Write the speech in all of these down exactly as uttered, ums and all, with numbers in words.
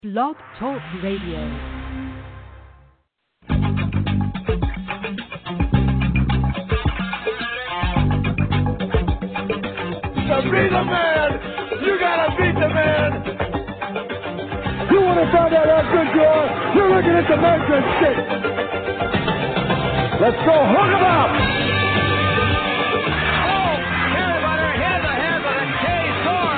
Blog Talk Radio. To be the man, you gotta beat the man. You want to find out how good you are? You're looking at the measuring stick. Let's go, hook 'em up. Oh, everybody, here's a head by Kay Thor.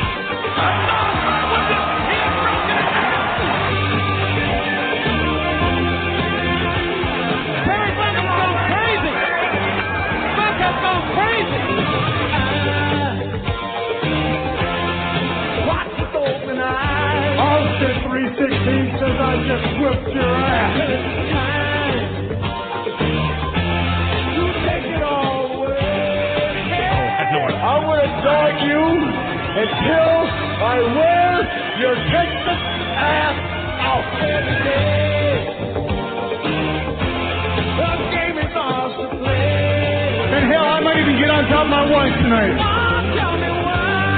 Terry Funk has gone crazy. Funk has gone crazy. Austin three sixteen says I just whipped your ass. You take it all away. I'm going to dog you until I wear your Texas ass out. The game is ours to play. And hell, I might even get on top of my wife tonight. Mom, tell me why.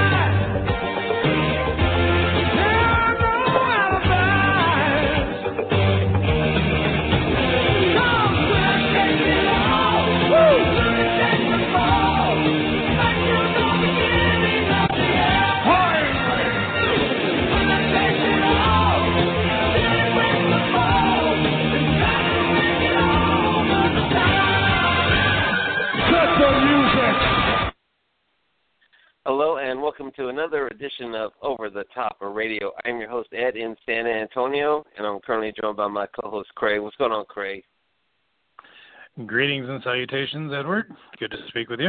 Hello and welcome to another edition of Over the Top of Radio. I'm your host, Ed, in San Antonio, and I'm currently joined by my co-host, Craig. What's going on, Craig? Greetings and salutations, Edward. Good to speak with you.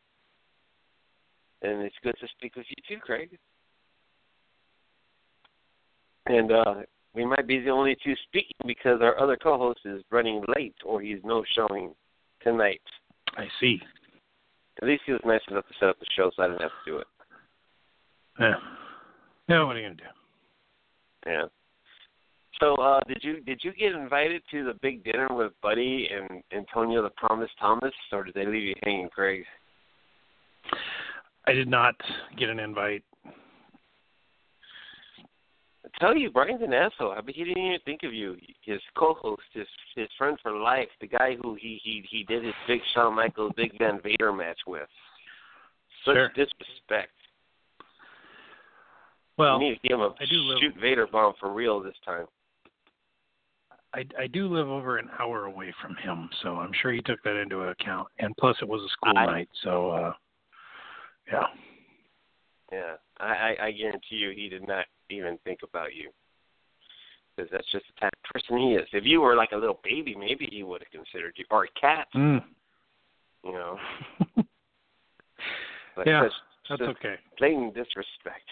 And it's good to speak with you too, Craig. And uh, we might be the only two speaking because our other co-host is running late or he's no-showing tonight. I see. At least he was nice enough to set up the show so I didn't have to do it. Yeah. Yeah, what are you going to do? Yeah. So, uh, did you did you get invited to the big dinner with Buddy and Antonio the Promise Thomas, or did they leave you hanging, Craig? I did not get an invite. I tell you, Brian's an asshole. I mean, he didn't even think of you. His co-host, his his friend for life, the guy who he he, he did his big Shawn Michaels, Big Van Vader match with. Such sure. disrespect. Well, you need to give him a I do live, shoot Vader bomb for real this time. I, I do live over an hour away from him, so I'm sure he took that into account. And plus, it was a school I, night, so uh, yeah. Yeah, I, I, I guarantee you he did not even think about you. Because that's just the type of person he is. If you were like a little baby, maybe he would have considered you. Or a cat. Mm. You know. But yeah, that's, that's just okay. Blatant disrespect.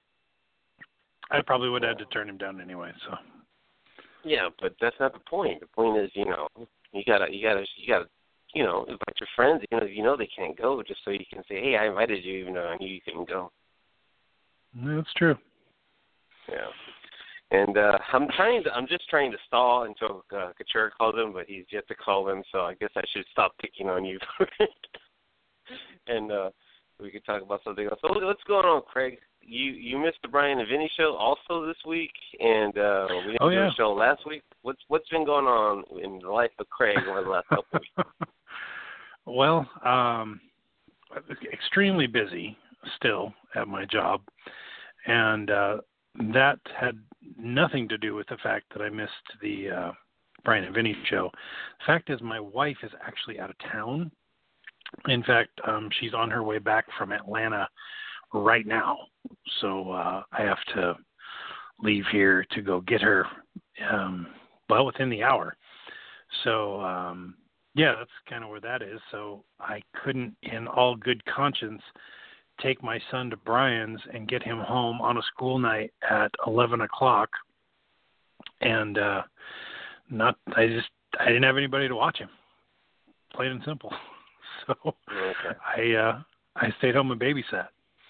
I probably would have had to turn him down anyway, so. Yeah, but that's not the point. The point is, you know, you gotta, you gotta, you gotta, you know, invite your friends. You know, you know they can't go, just so you can say, hey, I invited you, even though I knew you couldn't go. That's true. Yeah. And uh, I'm trying to, I'm just trying to stall until uh, Couture calls him, but he's yet to call him, so I guess I should stop picking on you. And uh, we could talk about something else. So what's going on, Craig? You you missed the Brian and Vinny show also this week, and uh, we didn't oh, do yeah. a show last week. What's what's been going on in the life of Craig over the last couple of weeks? Well, um, extremely busy still at my job, and uh, that had nothing to do with the fact that I missed the uh, Brian and Vinny show. The fact is, my wife is actually out of town. In fact, um, she's on her way back from Atlanta right now, so uh, I have to leave here to go get her, um, well, within the hour. So, um, yeah, that's kind of where that is. So I couldn't, in all good conscience, take my son to Brian's and get him home on a school night at eleven o'clock. And uh, not, I just, I didn't have anybody to watch him, plain and simple. So okay. I, uh, I stayed home and babysat.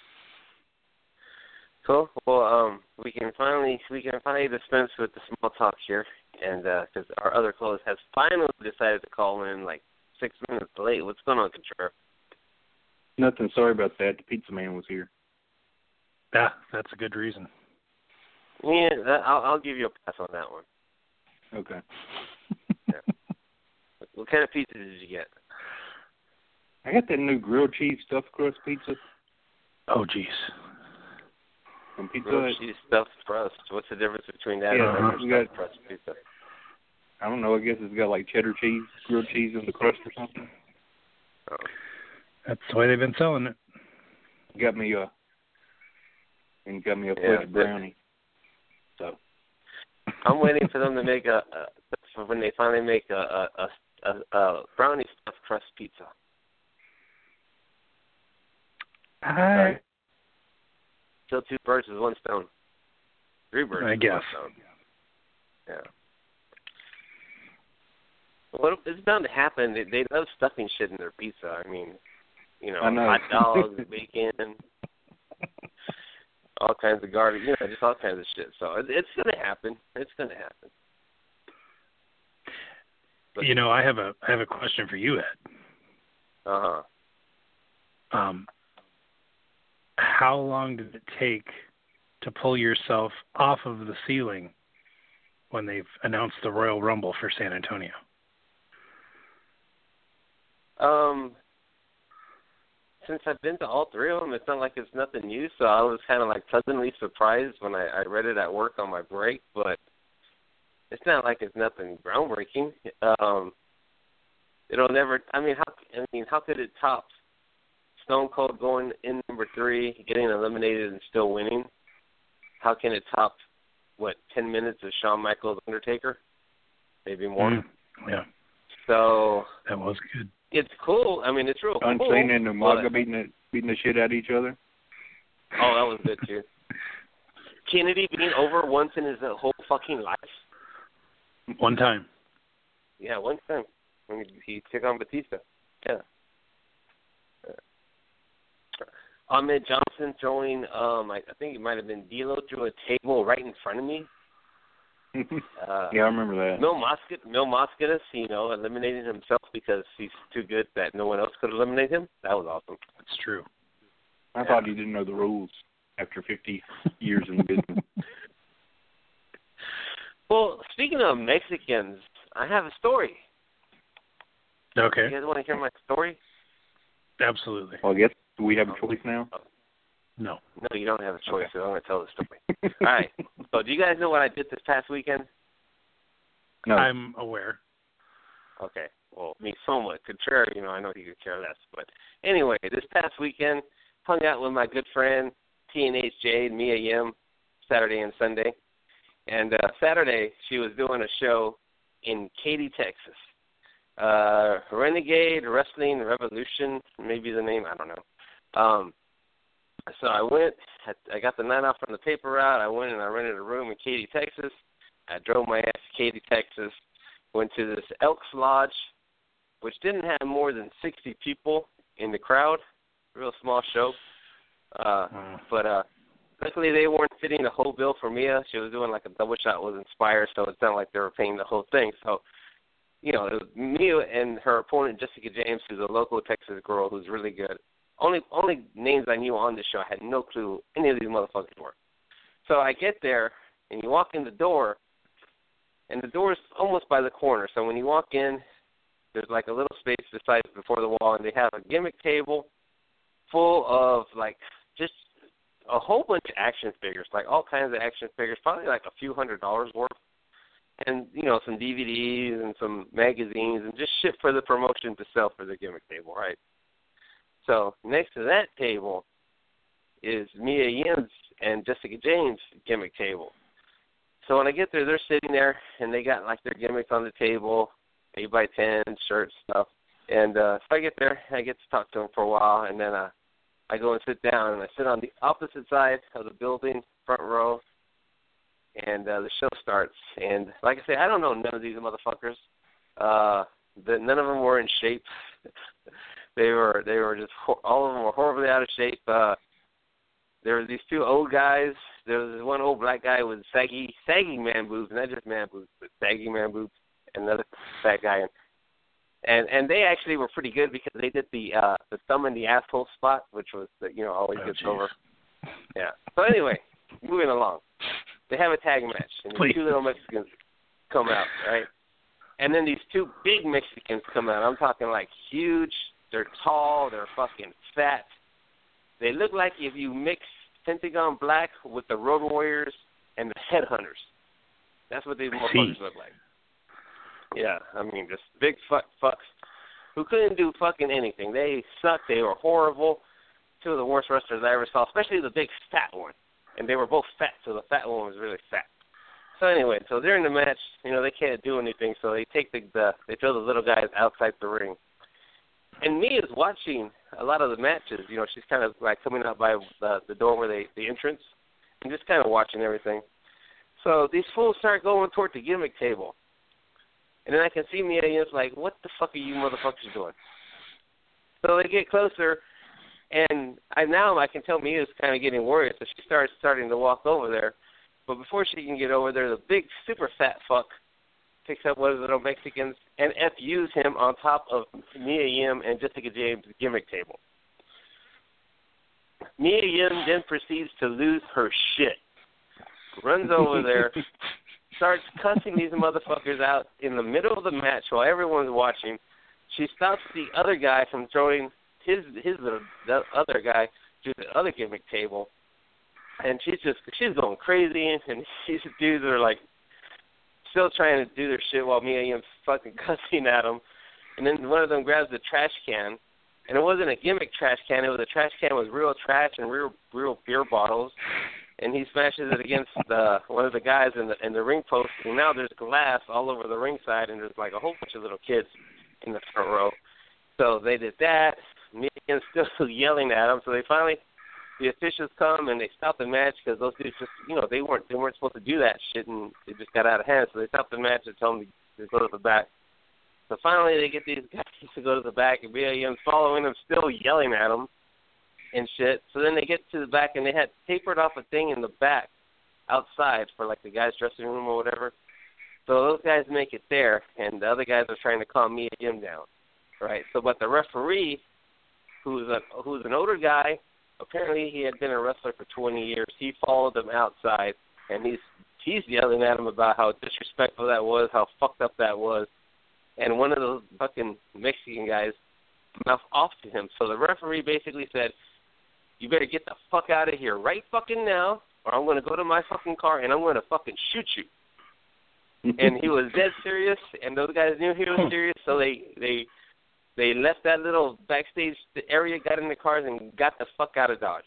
Cool. Well, um, we can finally we can finally dispense with the small talk here, and because uh, our other co-host has finally decided to call in like six minutes late. What's going on, Couture? Nothing. Sorry about that. The pizza man was here. Yeah, that's a good reason. Yeah, that, I'll, I'll give you a pass on that one. Okay. Yeah. What kind of pizza did you get? I got that new grilled cheese stuffed crust pizza. Oh, jeez. From Pizza Grilled Hut. cheese stuffed crust. What's the difference between that Yeah, and uh-huh. regular got, stuffed crust pizza? I don't know. I guess it's got like cheddar cheese, grilled cheese in the crust or something. Oh. That's the way they've been selling it. Got me a and got me a Yeah, fudge brownie. So I'm waiting for them to make a, a for when they finally make a a, a, a, a brownie stuffed crust pizza. I, Kill two birds with one stone. Three birds I with guess. one stone. Yeah. Well, it's bound to happen. They, they love stuffing shit in their pizza. I mean, you know, I know. hot dogs, bacon, all kinds of garbage, you know, just all kinds of shit. So it, it's going to happen. It's going to happen. But, you know, I have a I have a question for you, Ed. Uh huh. Um, how long did it take to pull yourself off of the ceiling when they've announced the Royal Rumble for San Antonio? Um, since I've been to all three of them, it's not like it's nothing new. So I was kind of like pleasantly surprised when I, I read it at work on my break. But it's not like it's nothing groundbreaking. Um, it'll never. I mean, how? I mean, how could it top Stone Cold going in number three, getting eliminated, and still winning? How can it top what ten minutes of Shawn Michaels Undertaker? Maybe more. Mm, yeah. So that was good. It's cool. I mean, it's real cool. Unseen and Umaga but, beating the beating the shit out of each other. Oh, that was good too. Kennedy being over once in his whole fucking life. One time. Yeah, one time when he took on Batista. Yeah. Ahmed Johnson throwing, um, I, I think it might have been D'Lo through a table right in front of me. Uh, yeah, I remember that. Mil Moscas, Mil Moscas, you know, eliminated himself because he's too good that no one else could eliminate him. That was awesome. That's true. I yeah. thought you didn't know the rules after fifty years in the business. Well, speaking of Mexicans, I have a story. Okay. You guys want to hear my story? Absolutely. Well, I guess we have a choice now. No. No, you don't have a choice, Okay. so I'm going to tell the story. All right. So do you guys know what I did this past weekend? No. I'm aware. Okay. Well, me somewhat. Contrary, you know, I know he could care less. But anyway, this past weekend, hung out with my good friend, T N H J, Mia Yim, Saturday and Sunday. And uh, Saturday, she was doing a show in Katy, Texas. Uh, Renegade Wrestling Revolution, maybe the name, I don't know. Um, so I went, I got the night off from the paper route. I went and I rented a room in Katy, Texas. I drove my ass to Katy, Texas, went to this Elks Lodge, which didn't have more than sixty people in the crowd. Real small show. Uh, Mm. But uh, luckily they weren't fitting the whole bill for Mia. She was doing like a double shot with Inspire, so it's not like they were paying the whole thing. So, you know, it was Mia and her opponent, Jessica James, who's a local Texas girl who's really good. Only only names I knew on the show. I had no clue any of these motherfuckers were. So I get there, and you walk in the door, and the door is almost by the corner. So when you walk in, there's like a little space beside before the wall, and they have a gimmick table full of like just a whole bunch of action figures, like all kinds of action figures, probably like a few hundred dollars worth, and you know some D V Ds and some magazines and just shit for the promotion to sell for the gimmick table, right? So next to that table is Mia Yim's and Jessica James' gimmick table. So when I get there, they're sitting there, and they got, like, their gimmicks on the table, eight by ten, shirts, stuff. And uh, so I get there, and I get to talk to them for a while, and then uh, I go and sit down, and I sit on the opposite side of the building, front row, and uh, the show starts. And like I say, I don't know none of these motherfuckers. Uh, the, none of them were in shape. They were they were just all of them were horribly out of shape. Uh, there were these two old guys. There was this one old black guy with saggy sagging man boobs, not just man boobs, but sagging man boobs, and another fat guy. And and they actually were pretty good because they did the uh, the thumb in the asshole spot, which was the, you know always Oh, gets geez. over. Yeah. So anyway, moving along. They have a tag match, and Please. these two little Mexicans come out, right? And then these two big Mexicans come out. I'm talking like huge. They're tall. They're fucking fat. They look like if you mix Pentagon Black with the Road Warriors and the Headhunters. That's what these motherfuckers look like. Yeah, I mean, just big fuck fucks who couldn't do fucking anything. They sucked. They were horrible. Two of the worst wrestlers I ever saw, especially the big fat one. And they were both fat, so the fat one was really fat. So anyway, so during the match, you know, they can't do anything, so they take the, the they throw the little guys outside the ring. And Mia's watching a lot of the matches. You know, she's kind of like coming out by the, the door where they, the entrance, and just kind of watching everything. So these fools start going toward the gimmick table. And then I can see Mia Yim's like, what the fuck are you motherfuckers doing? So they get closer, and I now I can tell Mia's kind of getting worried, so she starts starting to walk over there. But before she can get over there, the big super fat fuck picks up one of the little Mexicans and F U's him on top of Mia Yim and Jessica James' gimmick table. Mia Yim then proceeds to lose her shit. Runs over there, starts cussing these motherfuckers out in the middle of the match while everyone's watching. She stops the other guy from throwing his his the other guy to the other gimmick table, and she's just she's going crazy, and these dudes are like still trying to do their shit while Mia Yim's fucking cussing at them. And then one of them grabs the trash can, and it wasn't a gimmick trash can; it was a trash can with real trash and real real beer bottles. And he smashes it against the, one of the guys in the in the ring post, and now there's glass all over the ringside, and there's like a whole bunch of little kids in the front row. So they did that. Mia's still yelling at them. So they finally, the officials come and they stop the match because those dudes just, you know, they weren't they weren't supposed to do that shit, and it just got out of hand. So they stopped the match and told them to, to go to the back. So finally they get these guys to go to the back, and Mia's following them, still yelling at them and shit. So then they get to the back, and they had tapered off a thing in the back outside for like the guys' dressing room or whatever. So those guys make it there, and the other guys are trying to calm Mia Yim down, right? So, but the referee, who's a who's an older guy, apparently he had been a wrestler for twenty years. He followed them outside, and he's he's yelling at him about how disrespectful that was, how fucked up that was, and one of those fucking Mexican guys mouthed off to him. So the referee basically said, you better get the fuck out of here right fucking now, or I'm going to go to my fucking car and I'm going to fucking shoot you. And he was dead serious, and those guys knew he was serious, so they they they left that little backstage area, got in the cars, and got the fuck out of Dodge.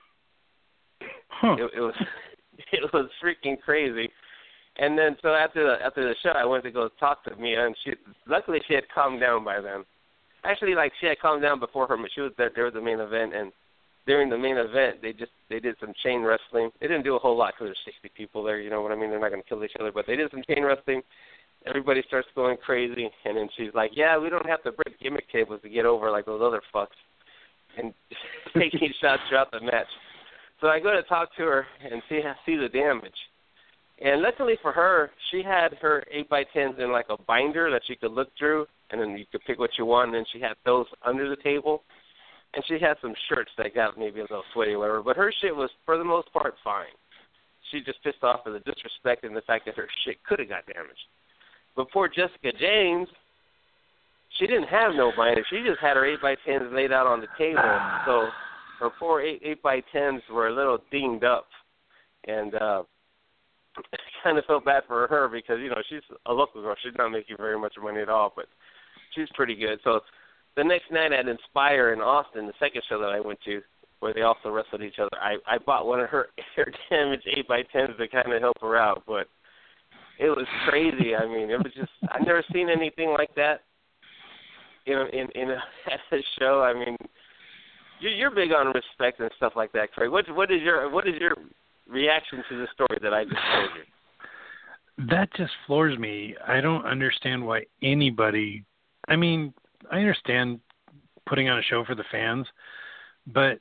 Huh. It, it was it was freaking crazy. And then so after the after the show, I went to go talk to Mia, and she luckily she had calmed down by then. Actually, like she had calmed down before her, but she was there. There was the main event, and during the main event, they just they did some chain wrestling. They didn't do a whole lot because there's sixty people there. You know what I mean? They're not going to kill each other, but they did some chain wrestling. Everybody starts going crazy, and then she's like, "Yeah, we don't have to break gimmick tables to get over like those other fucks," and taking shots throughout the match. So I go to talk to her and see see the damage. And luckily for her, she had her eight by tens in like a binder that she could look through, and then you could pick what you want, and then she had those under the table. And she had some shirts that got maybe a little sweaty or whatever, but her shit was, for the most part, fine. She just pissed off at the disrespect and the fact that her shit could have got damaged. But poor Jessica James, she didn't have no binder. She just had her eight by tens laid out on the table. So her poor eight by tens were a little dinged up. And uh, I kind of felt bad for her because, you know, she's a local girl. She's not making very much money at all, but she's pretty good. So the next night at Inspire in Austin, the second show that I went to, where they also wrestled each other, I, I bought one of her air damaged eight by tens to kind of help her out. But it was crazy. I mean, it was just, I've never seen anything like that in in, in a, at a show. I mean, you're, you're big on respect and stuff like that, Craig. What, what is your what is your reaction to the story that I just told you? That just floors me. I don't understand why anybody, I mean, I understand putting on a show for the fans, but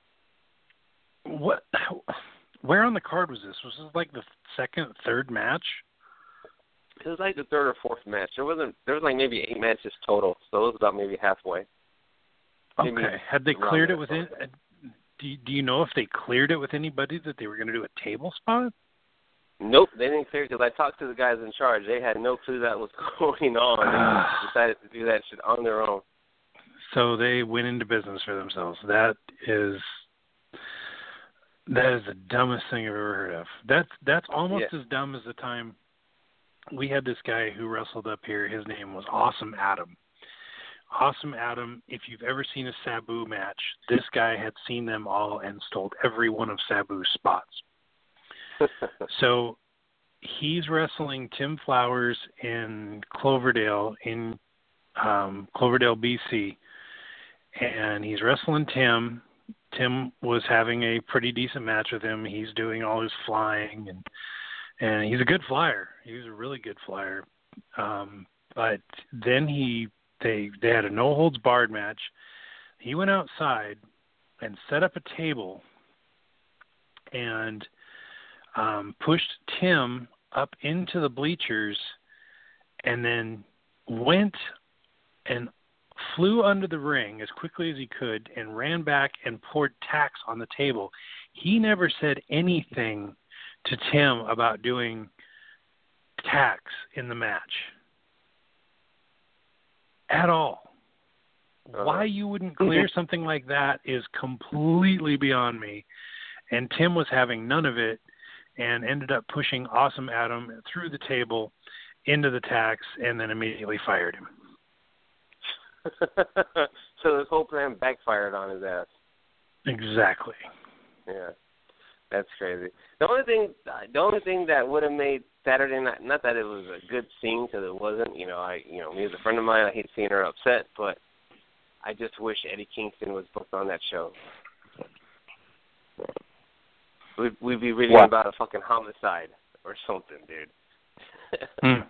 what? Where on the card was this? Was this like the second, third match? It was like the third or fourth match. There wasn't. There was like maybe eight matches total, so it was about maybe halfway. Maybe okay. Had they cleared it with it? Do you, do you know if they cleared it with anybody that they were going to do a table spot? Nope, they didn't clear because I talked to the guys in charge. They had no clue that was going on. They decided to do that shit on their own. So they went into business for themselves. That is that is the dumbest thing I've ever heard of. That's that's almost yeah. as dumb as the time we had this guy who wrestled up here. His name was Awesome Adam. Awesome Adam, if you've ever seen a Sabu match, this guy had seen them all and stole every one of Sabu's spots. So he's wrestling Tim Flowers in Cloverdale, in um, Cloverdale, B C, and he's wrestling Tim. Tim was having a pretty decent match with him. He's doing all his flying, and and he's a good flyer. He was a really good flyer. Um, but then he they they had a no holds barred match. He went outside and set up a table and um, pushed Tim up into the bleachers, and then went and flew under the ring as quickly as he could and ran back and poured tacks on the table. He never said anything to Tim about doing tacks in the match at all. Uh-huh. Why you wouldn't clear something like that is completely beyond me. And Tim was having none of it and ended up pushing Awesome Adam through the table into the tacks and then immediately fired him. So this whole plan backfired on his ass. Exactly. Yeah, that's crazy. The only thing, the only thing that would have made Saturday night, not that it was a good scene because it wasn't. You know, I, you know, me as a friend of mine, I hate seeing her upset, but I just wish Eddie Kingston was booked on that show. We'd, we'd be reading what? about a fucking homicide or something, dude. hmm.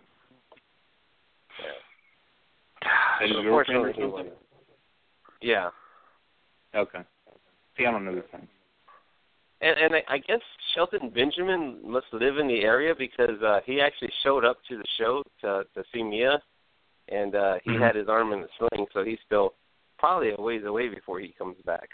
Yeah. Is unfortunately, he wasn't. Yeah. Okay. See, I don't know this thing. And, and I, I guess Shelton Benjamin must live in the area because uh, he actually showed up to the show to, to see Mia, and uh, he mm-hmm. had his arm in the sling, so he's still probably a ways away before he comes back.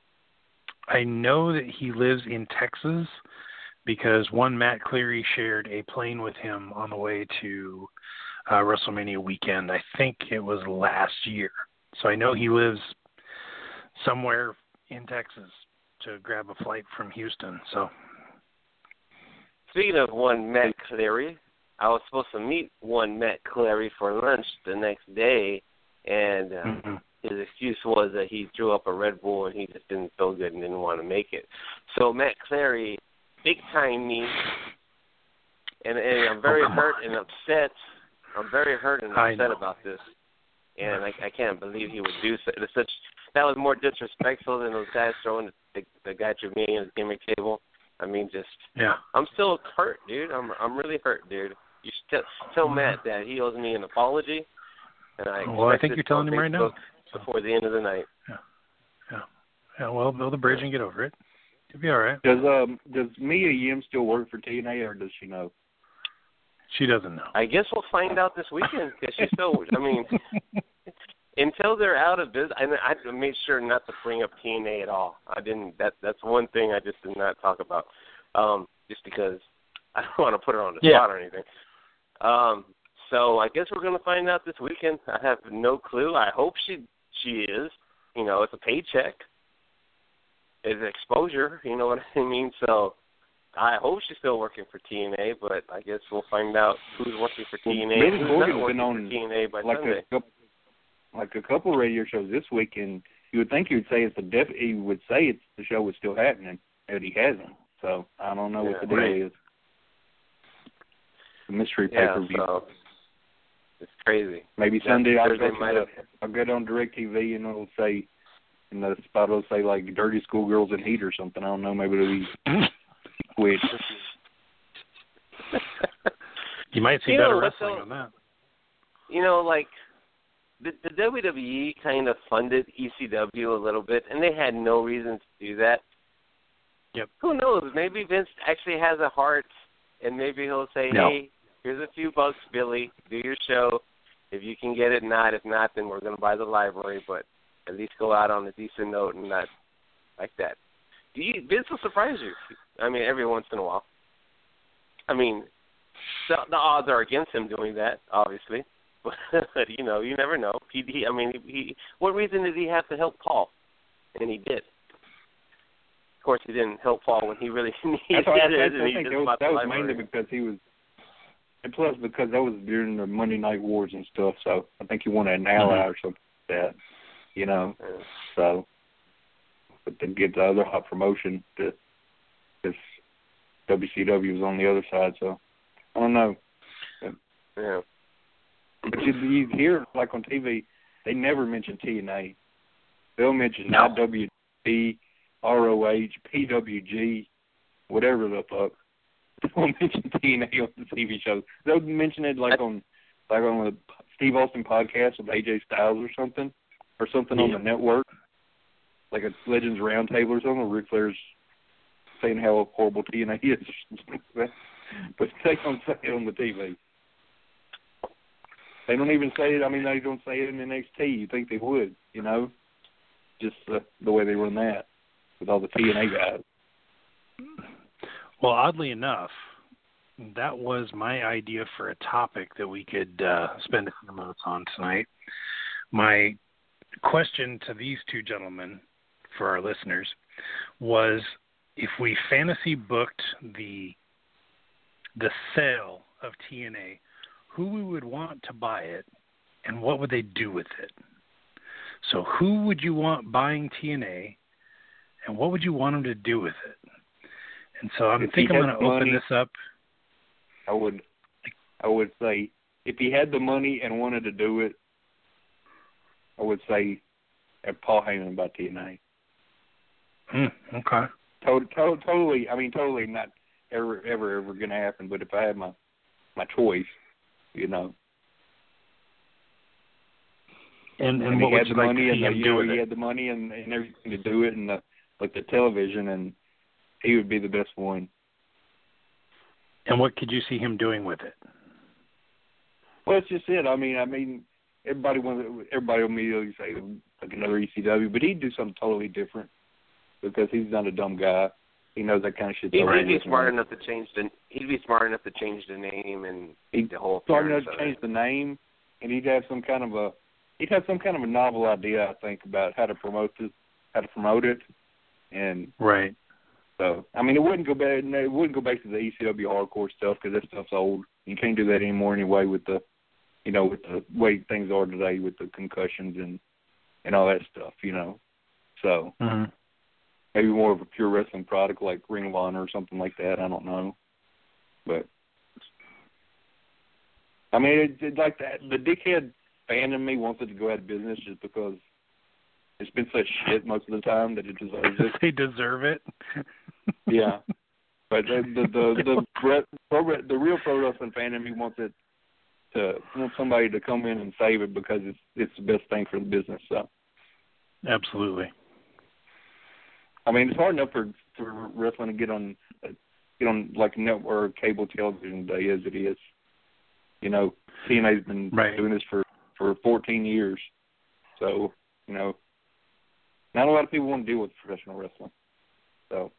I know that he lives in Texas because one Matt Cleary shared a plane with him on the way to uh, WrestleMania weekend. I think it was last year. So I know he lives somewhere in Texas to grab a flight from Houston. So, speaking of one Matt Cleary, I was supposed to meet one Matt Cleary for lunch the next day, and uh, mm-hmm. his excuse was that he threw up a Red Bull and he just didn't feel good and didn't want to make it. So Matt Cleary big time me, and, and I'm very oh, hurt on. and upset. I'm very hurt and upset about this, and I, I can't believe he would do so. It's such that was more disrespectful than those guys throwing the, the, the guy Trevanian's gimmick table. I mean, just yeah. I'm still hurt, dude. I'm I'm really hurt, dude. You should t- tell Matt that he owes me an apology, and I well, I think you're telling him right now before the end of the night. Yeah, yeah, yeah. Well, build the bridge and get over it. You'll be all right. Does um does Mia Yim still work for T N A, or does she know? She doesn't know. I guess we'll find out this weekend because she's still. I mean, until they're out of business, and I made sure not to bring up T N A at all. I didn't. That that's one thing I just did not talk about, um, just because I don't want to put her on the yeah. spot or anything. Um, so I guess we're going to find out this weekend. I have no clue. I hope she she is. You know, it's a paycheck. It's exposure. You know what I mean? So I hope she's still working for T N A, but I guess we'll find out who's working for T N A. Well, who's Morgan's not working been on for T N A by like Sunday. A couple, like a couple of radio shows this weekend. You would think he would say it's the def. He would say it's the show was still happening, but he hasn't. So I don't know yeah, what the deal right. is. The mystery yeah, pay-per-view. So it's crazy. Maybe yeah, Sunday I'll Thursday go, might to, have... I'll go on DirecTV and it'll say, in the spot it'll say like Dirty Schoolgirls in Heat or something. I don't know. Maybe it'll be quick. You might see you better know, wrestling so, on that. You know, like the, the W W E kind of funded E C W a little bit, and they had no reason to do that. Yep. Who knows? Maybe Vince actually has a heart, and maybe he'll say, no. hey, here's a few bucks, Billy. Do your show. If you can get it, not. If not, then we're going to buy the library, but at least go out on a decent note and not like that. Do you, Vince will surprise you. I mean, every once in a while. I mean, the, the odds are against him doing that, obviously. But, you know, you never know. He, he I mean, he, he, what reason did he have to help Paul? And he did. Of course, he didn't help Paul when he really needed I, thought, it. I, I, and I he think just that was, that was the mainly because he was, and plus because that was during the Monday Night Wars and stuff, so I think he wanted an ally mm-hmm. or something like that, you know. Yeah. So, but then get the other hot promotion to this W C W was on the other side, so I don't know. Yeah. But you, you hear, like on T V, they never mention T N A. They'll mention no. I W P, R O H, P W G, whatever the fuck. They won't mention T N A on the T V shows. They'll mention it like on like on a Steve Austin podcast with A J Styles or something, or something yeah. on the network, like a Legends Roundtable or something. Ric Flair's saying how horrible T N A is, but they don't say it on the T V. They don't even say it. I mean, they don't say it in N X T. You think they would, you know? Just uh, the way they run that with all the T N A guys. Well, oddly enough, that was my idea for a topic that we could uh, spend a few minutes on tonight. My question to these two gentlemen, for our listeners, was if we fantasy booked the the sale of T N A, who we would want to buy it, and what would they do with it? So who would you want buying T N A, and what would you want them to do with it? And so I think I'm going to open this up. I would, I would say, if he had the money and wanted to do it, I would say have Paul Heyman buy T N A. Hmm, okay. To- to- totally, I mean, totally not ever, ever, ever going to happen. But if I had my, my choice, you know. And, and, and what he would had you the like money to and see the, him you do know, with he it? had the money and, and everything to do it, and the like the television, and he would be the best one. And what could you see him doing with it? Well, it's just it. I mean, I mean, everybody wants, everybody will immediately say like another E C W, but he'd do something totally different because he's not a dumb guy. He knows that kind of shit. He'd, he'd be smart enough to change the. He'd be smart enough to change the name and he'd the whole. Smart enough to change the name, and he'd have some kind of a. He'd have some kind of a novel idea, I think, about how to promote it, how to promote it, and right. So, I mean, it wouldn't go back. It wouldn't go back to the E C W hardcore stuff because that stuff's old. You can't do that anymore anyway with the, you know, with the way things are today with the concussions and and all that stuff. You know, so mm-hmm. maybe more of a pure wrestling product like Ring of Honor or something like that. I don't know, but I mean, it, it, like that. The dickhead fan in me wants it to go out of business just because it's been such shit most of the time that it deserves it. They deserve it. Yeah, but the the the the, the, the, the real pro wrestling fan in me wants it to want somebody to come in and save it because it's it's the best thing for the business. So, absolutely. I mean, it's hard enough for, for wrestling to get on get on like network cable television today as it is. You know, T N A's been right. doing this for, for fourteen years, so you know, not a lot of people want to deal with professional wrestling. So.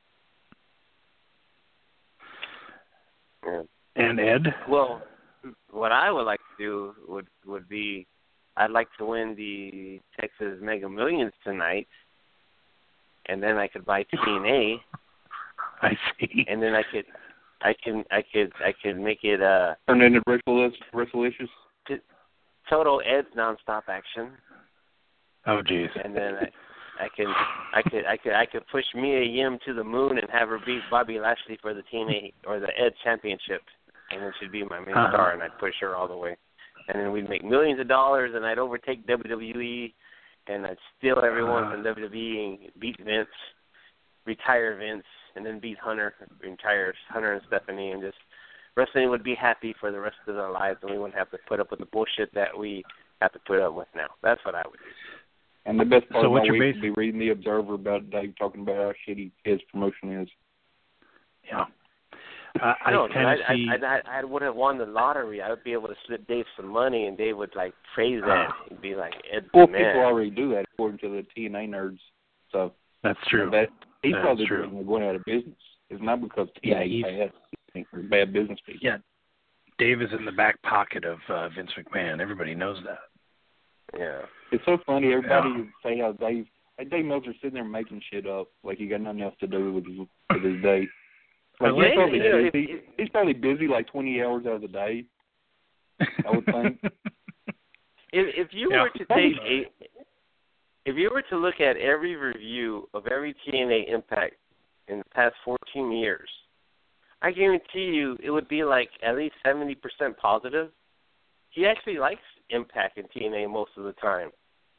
And Ed? Well, what I would like to do would would be, I'd like to win the Texas Mega Millions tonight, and then I could buy T N A. I see. And then I could, I can, I could, I could make it uh. Turn into WrestleLicious. Total Ed's nonstop action. Oh jeez. And then I, I can, I could, I could, I could push Mia Yim to the moon and have her beat Bobby Lashley for the T N A or the Ed Championship, and then she'd be my main uh-huh. star, and I'd push her all the way. And then we'd make millions of dollars, and I'd overtake W W E, and I'd steal everyone uh-huh. from W W E and beat Vince, retire Vince, and then beat Hunter, retire Hunter and Stephanie, and just wrestling would be happy for the rest of their lives, and we wouldn't have to put up with the bullshit that we have to put up with now. That's what I would do. And the best part so of my week base- would be reading the Observer about Dave talking about how shitty his promotion is. Yeah. Uh, I no, kind of I, see. I, I, I would have won the lottery. I would be able to slip Dave some money, and Dave would like praise that. He'd be like, "Ed, well, man." people already do that according to the T N A nerds. So that's true. You know, that, he's that's probably true. going out of business. It's not because T N A yeah, he's, bad. think they're bad business people. Yeah, Dave is in the back pocket of uh, Vince McMahon. Everybody knows that. Yeah. It's so funny. Everybody Yeah. would say how Dave, like Dave Meltzer's sitting there making shit up, like he got nothing else to do with his, with his day. Like I like he's probably you know, busy. if- He's probably busy like twenty hours out of the day. I would think. If, if you Yeah. were to take a, if you were to look at every review of every T N A Impact in the past fourteen years, I guarantee you it would be like at least seventy percent positive. He actually likes Impact and T N A most of the time.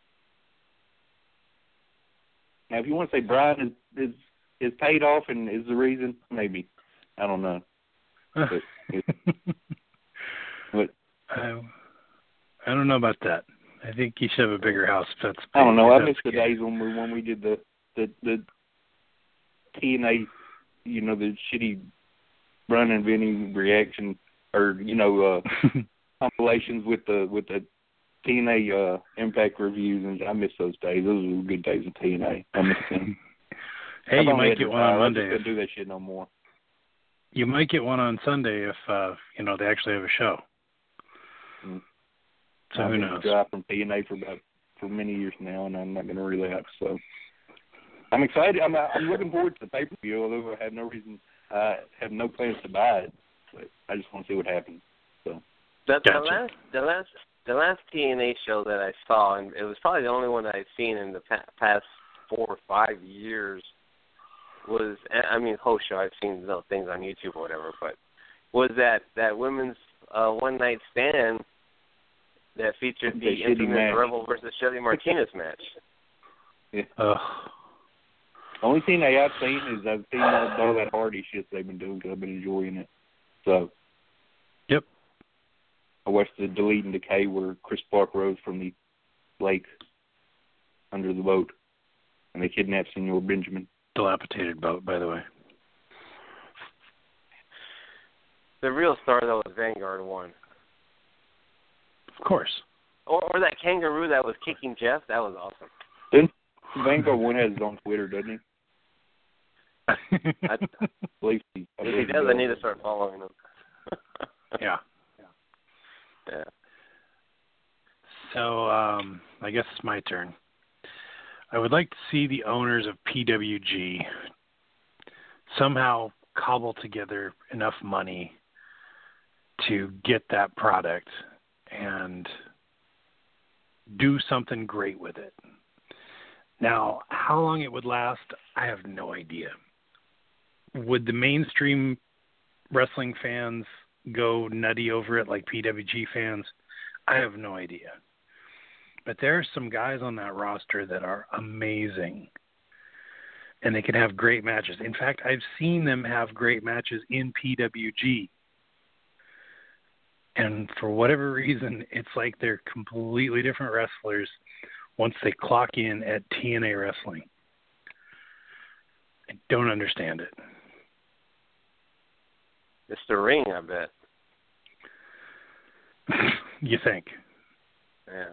Now, if you want to say Brian is is, is paid off and is the reason, maybe. I don't know. But, but I, I don't know about that. I think he should have a bigger house. If that's I don't know. I if miss that's the days when we when we did the the, the T N A, you know, the shitty Brian and Vinny reaction, or you know, uh, compilations with the with the T N A uh, Impact reviews, and I miss those days. Those were good days in T N A. I miss them. Hey, I've you only might had to get one on retire. I Monday. just If, couldn't do that shit no more. you might get one on Sunday if uh, you know they actually have a show. Mm. So I've who been knows? dry from T N A for about for many years now, and I'm not going to relapse. So I'm excited. I'm I'm looking forward to the pay per view. Although I have no reason, I have no plans to buy it, but I just want to see what happens. So The, Gotcha. the last, the last, the last T N A show that I saw, and it was probably the only one that I'd seen in the pa- past four or five years, was I mean, whole show. I've seen you know, things on YouTube or whatever, but was that that women's uh, one night stand that featured the, The shitty infamous match. Rebel versus Shelly Martinez match. yeah. Ugh. Only thing I have seen is I've seen all, all that Hardy shit they've been doing because I've been enjoying it. So. Yep. I watched the Delete and Decay where Chris Park rose from the lake under the boat, and they kidnapped Senor Benjamin. Dilapidated boat, by the way. The real star though was Vanguard one, Of course. Oh, or, or that kangaroo that was kicking Jeff. That was awesome. Didn't Vanguard one has his own Twitter, doesn't he? I, I believe he, I if believe he does, does. I need to start following him. Yeah. Yeah. So um, I guess it's my turn. I would like to see the owners of P W G somehow cobble together enough money to get that product and do something great with it. Now, how long it would last, I have no idea. Would the mainstream wrestling fans go nutty over it like P W G fans? I have no idea. But there are some guys on that roster that are amazing. And they can have great matches. In fact, I've seen them have great matches in P W G. And for whatever reason, it's like they're completely different wrestlers once they clock in at T N A Wrestling. I don't understand it. It's the ring, I bet. You think? Yeah.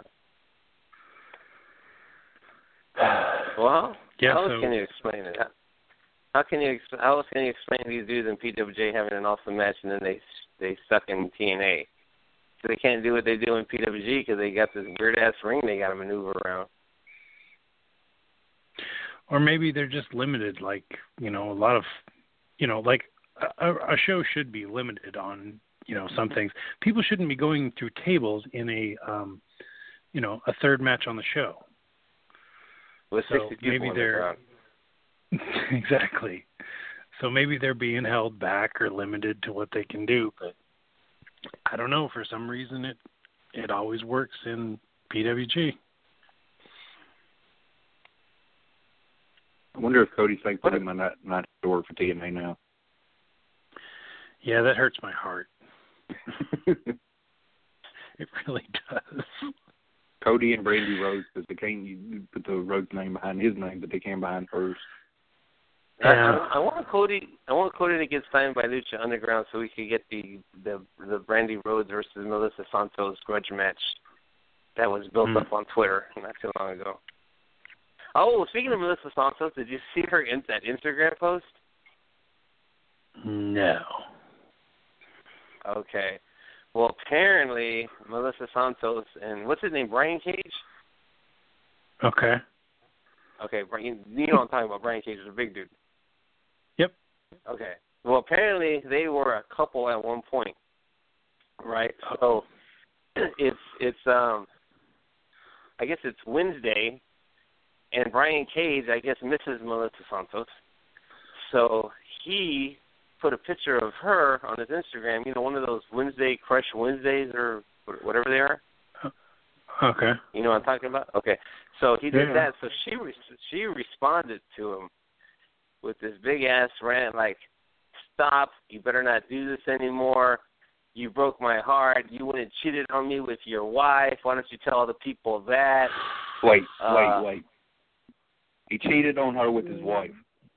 Well, Yeah, how else so- can you explain it? How, how can you ex- how else can you explain these dudes in P W G having an awesome match and then they they suck in T N A? So they can't do what they do in P W G because they got this weird ass ring they got to maneuver around. Or maybe they're just limited, like, you know, a lot of, you know, like a, a show should be limited on, you know, some things. People shouldn't be going through tables in a, um, you know, a third match on the show. With So sixty people maybe in the they're crowd. exactly. So maybe they're being held back or limited to what they can do, but I don't know. For some reason, it it always works in P W G. I wonder if Cody Thankfully might not not have to work for T N A now. Yeah, that hurts my heart. It really does. Cody and Brandy Rhodes, because they can't you put the Rhodes name behind his name, but they can behind hers. I, Yeah. I, I want Cody. I want Cody to get signed by Lucha Underground so we could get the the the Brandy Rhodes versus Melissa Santos grudge match that was built Hmm. up on Twitter not too long ago. Oh, speaking of Melissa Santos, did you see her in that Instagram post? No. Okay. Well, apparently, Melissa Santos and what's his name, Brian Cage? Okay. Okay, Brian, you know what I'm talking about. Brian Cage is a big dude. Yep. Okay. Well, apparently they were a couple at one point, right? So it's it's um, I guess it's Wednesday, and Brian Cage, I guess, misses Melissa Santos, so he put a picture of her on his Instagram. You know, one of those Wednesday Crush Wednesdays or whatever they are. Okay. You know what I'm talking about? Okay. So he did yeah. that. So she re- she responded to him with this big ass rant like, "Stop! You better not do this anymore. You broke my heart. You went and cheated on me with your wife. Why don't you tell all the people that?" Wait, uh, wait, wait. He cheated on her with his wife.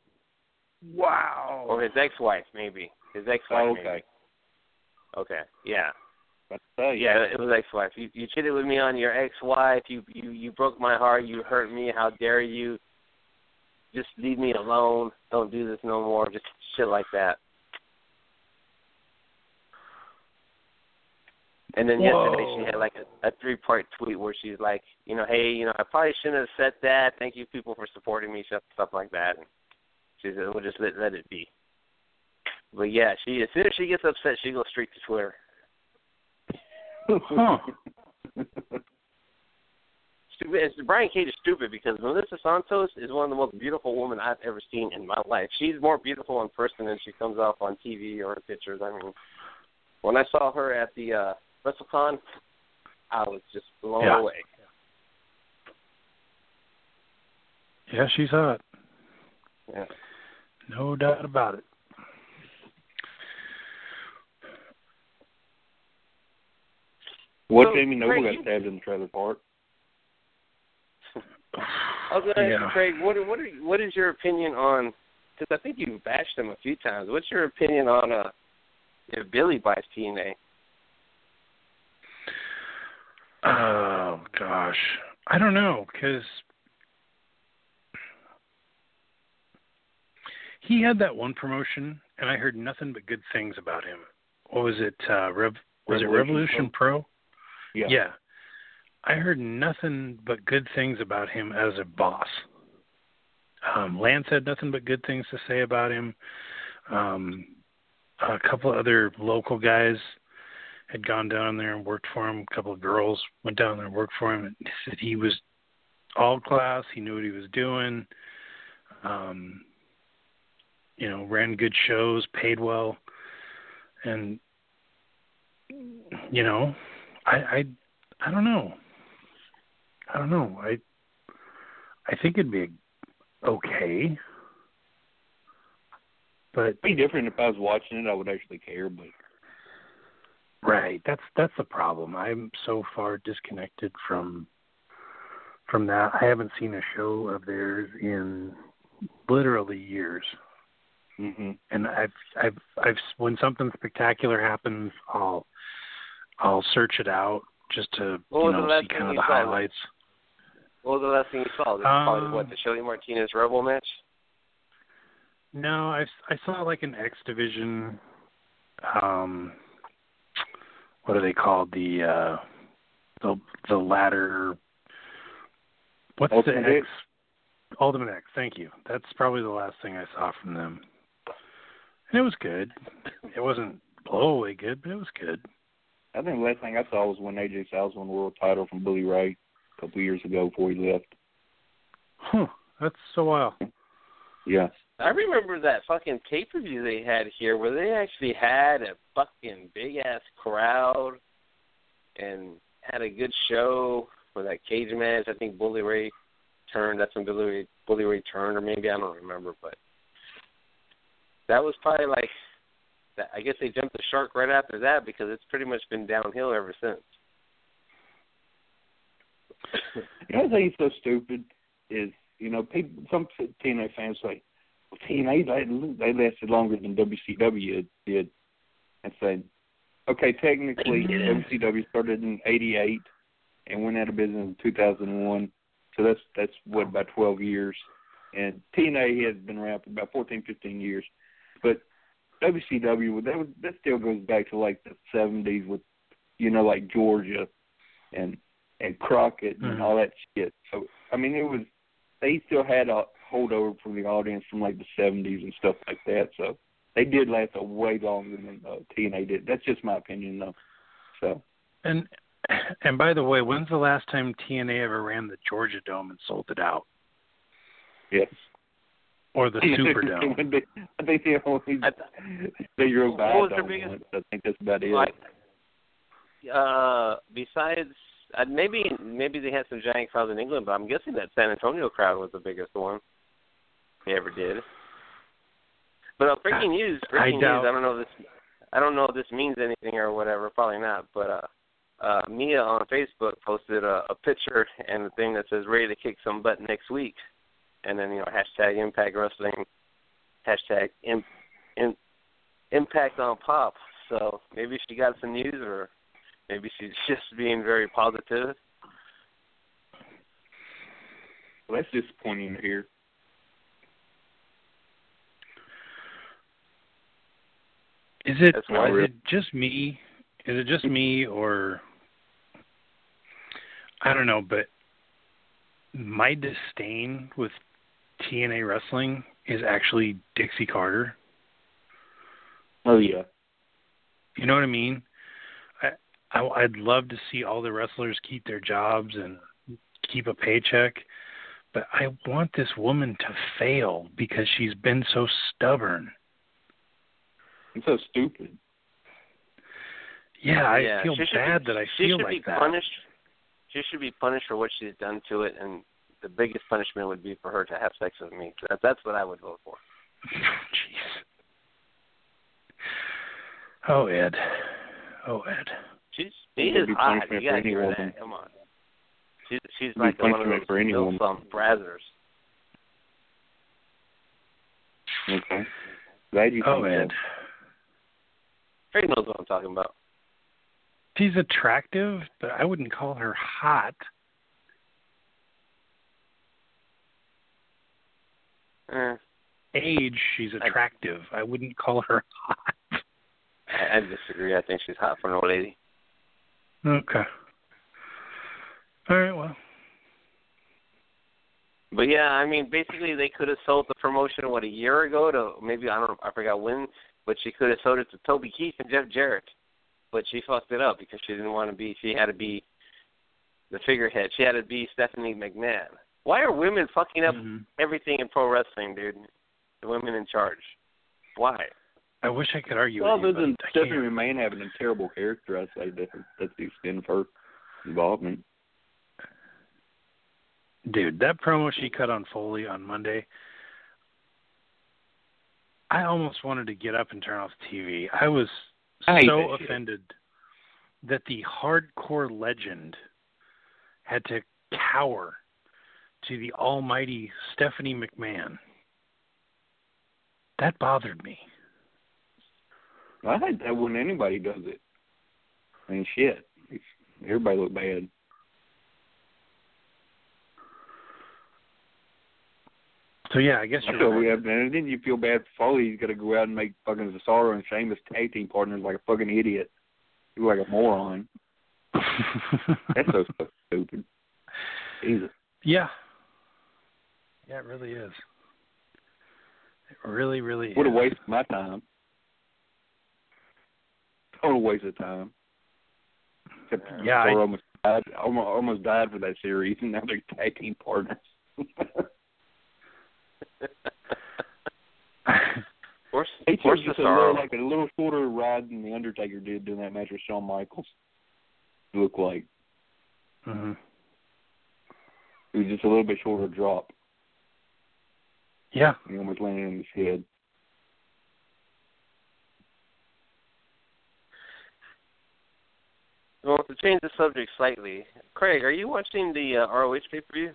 Wow. Or his ex-wife, maybe. His ex-wife, Oh, okay. maybe. Okay. Yeah. Let's say. Yeah, it was ex-wife. You, you cheated with me on your ex-wife. You, you you broke my heart. You hurt me. How dare you? Just leave me alone. Don't do this no more. Just shit like that. And then Whoa. yesterday she had like a, a three-part tweet where she's like, you know, hey, you know, I probably shouldn't have said that. Thank you, people, for supporting me, stuff, stuff like that. And she said, we'll just let, let it be. But yeah, she as soon as she gets upset, she goes straight to Twitter. Huh. Stupid. It's, Brian Cage is stupid because Melissa Santos is one of the most beautiful women I've ever seen in my life. She's more beautiful in person than she comes off on T V or in pictures. I mean, when I saw her at the uh, WrestleCon, I was just blown yeah. away. Yeah, she's hot. Yeah. No doubt about it. What So, Jamie Noble Craig, got stabbed in the trailer park? I was going to ask Yeah. you, Craig, what, what, are, what is your opinion on, because I think you've bashed him a few times, what's your opinion on uh, if Billy buys T N A? Oh, gosh. I don't know, because he had that one promotion, and I heard nothing but good things about him. What was it? Uh, Rev- was Revolution it Revolution Pro? Pro? Yeah. Yeah. I heard nothing but good things about him as a boss. Um, Lance had nothing but good things to say about him. Um, a couple of other local guys had gone down there and worked for him. A couple of girls went down there and worked for him and said he was all class. He knew what he was doing. Um, you know, ran good shows, paid well. And, you know, I, I, I don't know. I don't know. I, I think it'd be okay. But It'd be different if I was watching it. I would actually care, but right, that's that's the problem. I'm so far disconnected from from that. I haven't seen a show of theirs in literally years. mm-hmm. And I've I've I've when something spectacular happens, I'll I'll search it out just to What you was know the last see thing kind of you the saw? highlights. What was the last thing you saw? This is probably, what, the Shelly Martinez Rebel match? No, I I saw like an X Division. Um, what are they called? The uh, the the ladder. What's Ultimate the X? X? Ultimate X. Thank you. That's probably the last thing I saw from them. And it was good. It wasn't blow away good, but it was good. I think the last thing I saw was when A J Styles won the world title from Bully Ray a couple years ago before he left. Huh. That's so wild. Yeah. I remember that fucking pay-per-view they had here where they actually had a fucking big-ass crowd and had a good show for that cage match. I think Bully Ray turned. That's when Bully Ray, Bully Ray turned, or maybe I don't remember. But that was probably like, I guess they jumped the shark right after that because it's pretty much been downhill ever since. You know what I think is so stupid is, you know, people, some T N A fans say, well, T N A, they, they lasted longer than W C W did. And say, okay, technically W C W started in eighty-eight and went out of business in two thousand one. So that's, that's what, about twelve years. And T N A has been around for about fourteen, fifteen years. But W C W, that was, that still goes back to like the seventies with, you know, like Georgia and and Crockett and mm-hmm. all that shit. So I mean, it was they still had a holdover from the audience from like the seventies and stuff like that. So they did last a way longer than uh, T N A did. That's just my opinion, though. So and and by the way, when's the last time T N A ever ran the Georgia Dome and sold it out? Yes. Or the Superdome. I think they only they drove by. What was their biggest? I think that's about it. Like, uh, besides, uh, maybe maybe they had some giant crowds in England, but I'm guessing that San Antonio crowd was the biggest one they ever did. But uh, breaking news, breaking I news. I don't know if this. I don't know if this means anything or whatever. Probably not. But uh, uh, Mia on Facebook posted a, a picture and a thing that says "Ready to kick some butt next week." And then, you know, hashtag Impact Wrestling, hashtag in, in, Impact on Pop. So maybe she got some news, or maybe she's just being very positive. Well, that's disappointing to hear. Is it, is real. it just me? Is it just me, or I don't know, but my disdain with T N A wrestling is actually Dixie Carter. Oh yeah. You know what I mean? I, I I'd love to see all the wrestlers keep their jobs and keep a paycheck, but I want this woman to fail because she's been so stubborn. And so stupid. Yeah, I yeah, feel bad be, that I she feel should like be that. Punished. She should be punished for what she's done to it, and the biggest punishment would be for her to have sex with me. That, that's what I would vote for. Jeez. Oh, Ed. Oh, Ed. She's she is hot. You gotta give her that. Come on. She's she's like one of those those um, brazzers. Okay. Glad you oh, Ed. Trey knows what I'm talking about. She's attractive, but I wouldn't call her hot. Eh. Age, she's attractive. I, I wouldn't call her hot. I, I disagree. I think she's hot for an old lady. Okay. All right, well. But yeah, I mean, basically they could have sold the promotion, what, a year ago to maybe, I don't know, I forgot when, but she could have sold it to Toby Keith and Jeff Jarrett. But she fucked it up because she didn't want to be, she had to be the figurehead. She had to be Stephanie McMahon. Why are women fucking up mm-hmm. everything in pro wrestling, dude? The women in charge. Why? I wish I could argue well, with you, other than but Stephanie McMahon having a terrible character, I'd say that, that's the extent of her involvement. Dude, that promo she cut on Foley on Monday, I almost wanted to get up and turn off the T V. I was I so that offended shit. that the hardcore legend had to cower to the almighty Stephanie McMahon. That bothered me. I hate that when anybody does it. I mean, shit. Everybody look bad. So, yeah, I guess I you're feel right. we have, and then you feel bad for Foley. He's got to go out and make fucking Cesaro and Sheamus tag team partners like a fucking idiot. You like a moron. That's so, so stupid. Jesus. Yeah. Yeah, it really is. It really, really What is. a waste of my time. Total waste of time. Except yeah, I almost died, almost, almost died for that series, and now they're tag team partners. Force, He took force just a Cesaro. little, like a little shorter ride than the Undertaker did doing that match with Shawn Michaels. It looked like mm-hmm. it was just a little bit shorter drop. Yeah, He almost landed in his head. Well, to change the subject slightly, Craig, are you watching the uh, R O H pay-per-view?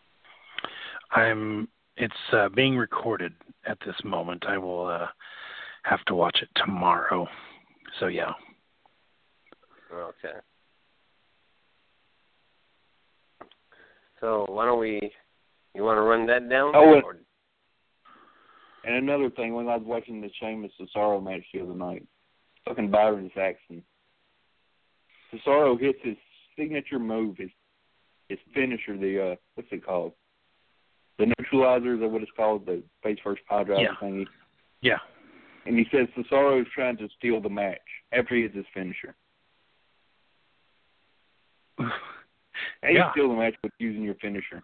I'm. It's uh, being recorded at this moment. I will uh, have to watch it tomorrow. So yeah. Okay. So why don't we? You want to run that down? Oh, or? And another thing, when I was watching the Sheamus Cesaro match the other night, fucking Byron Saxton. Cesaro hits his signature move, his his finisher, the uh, what's it called? The neutralizer, is that what it's called? The face first pile driver yeah. thingy. Yeah. And he says Cesaro is trying to steal the match after he hits his finisher. How do you Yeah. steal the match with using your finisher?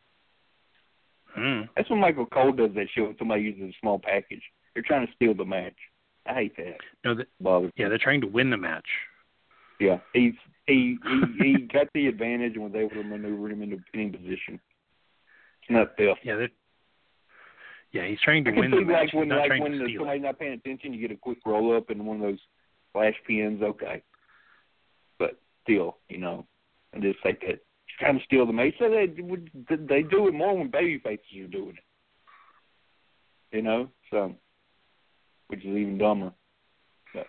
Mm. That's when Michael Cole does that shit when somebody uses a small package. They're trying to steal the match. I hate that. No, the, Bothers yeah, me. they're trying to win the match. Yeah, he's he he he got the advantage and was able to maneuver him into winning position. It's not theft. Yeah, they're, yeah, he's trying to I can win the see match. like when he's not like trying when to the, steal somebody's it. not paying attention, you get a quick roll up and one of those flash pins. Okay, but still, you know, I just think that it's trying to steal the match. So they would they do it more when baby faces are doing it. You know, so which is even dumber. But.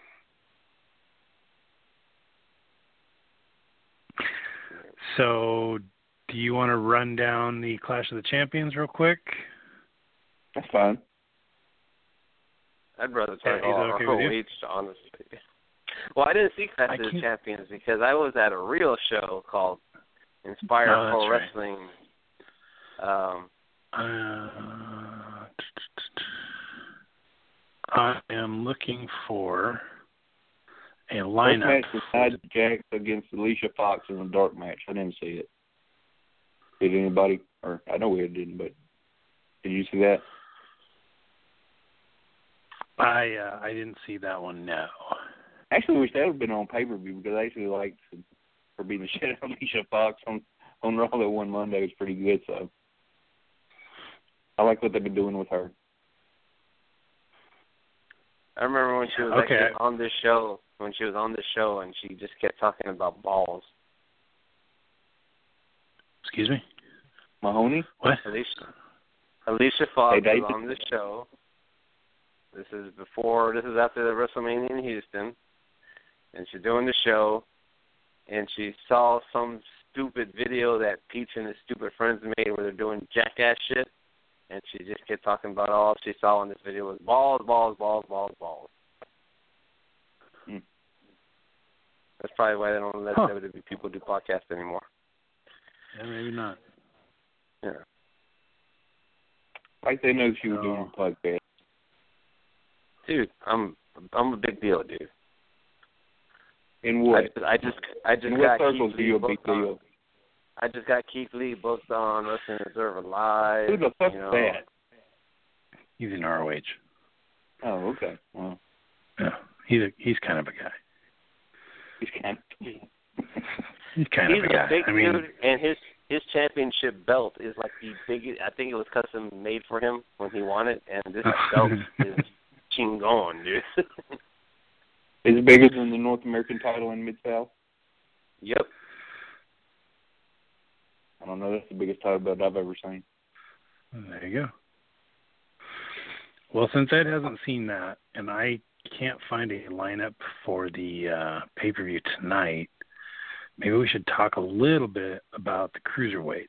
So, do you want to run down the Clash of the Champions real quick? That's fine. I'd rather Yeah, talk he's all okay R O with you? H, honestly. Well, I didn't see Clash I of the can't- Champions because I was at a real show called Inspire Oh, Pro that's right. Wrestling. Um, Uh, I am looking for a First lineup. match was Nia Jax against Alicia Fox in a dark match. I didn't see it. Did anybody? Or I know we didn't, but did you see that? I uh, I didn't see that one. No. Actually, wish that would have been on pay per view because I actually liked her beating the shit out of Alicia Fox on on Raw that one Monday. It was pretty good. So I like what they've been doing with her. I remember when she was Okay. actually on this show, when she was on this show, and she just kept talking about balls. Excuse me. Mahoney? What? Alicia, Alicia Fox Hey, Dave. was on this show. This is before, this is after the WrestleMania in Houston, and she's doing the show, and she saw some stupid video that Peach and his stupid friends made where they're doing jackass shit, and she just kept talking about all she saw in this video was balls, balls, balls, balls, balls. Hmm. That's probably why they don't let Huh. W W E people do podcasts anymore. Yeah, maybe not. Yeah. Like they know she was No. doing a podcast. Dude, I'm I'm a big deal, dude. In I what? just I just, I just In got what circles Keith are Lee you a big booked on. deal? I just got Keith Lee booked on Wrestling Observer Live. Who the fuck you is know. that? He's in R O H. Oh, okay. Well, Yeah, he's a, he's kind of a guy. he's kind of. He's kind He's of a guy. a big I mean, dude, and his his championship belt is like the biggest. I think it was custom made for him when he won it, and this belt is chingon, dude. Is it bigger than the North American title in Mid-South? Yep. I don't know. That's the biggest title belt I've ever seen. there you go. Well, since Ed hasn't seen that, and I can't find a lineup for the uh, pay-per-view tonight, maybe we should talk a little bit about the cruiserweights.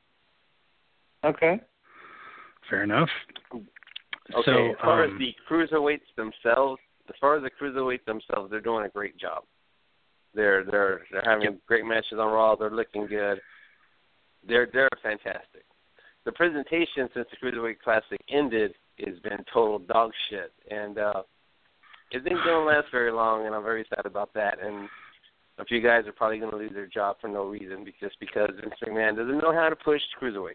Okay. Fair enough. Okay. So, as far um, as the cruiserweights themselves, as far as the cruiserweights themselves, they're doing a great job. They're they're they're having Yep. great matches on Raw. They're looking good. They're they're fantastic. The presentation since the Cruiserweight Classic ended has been total dog shit, and uh, it didn't gonna last very long, and I'm very sad about that. And a few guys are probably gonna lose their job for no reason, because because Vince McMahon doesn't know how to push Cruiserweight.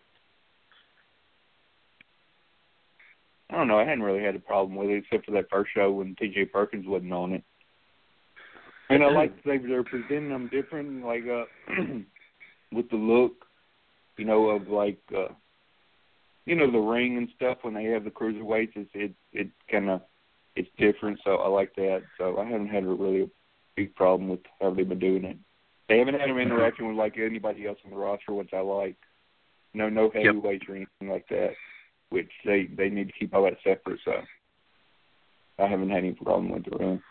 I don't know. I hadn't really had a problem with it except for that first show when T J Perkins wasn't on it. And I like they they're presenting them different, like uh, with the look, you know, of like uh, you know, the ring and stuff. When they have the cruiserweights, it's it it kind of it's different. So I like that. So I haven't had a really big problem with how they've been doing it. They haven't had them interacting with like anybody else on the roster, which I like. No, no heavyweights or anything like that. Which they, they need to keep all that separate, so I haven't had any problem with it, really.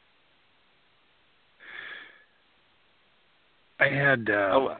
I had uh, Oh,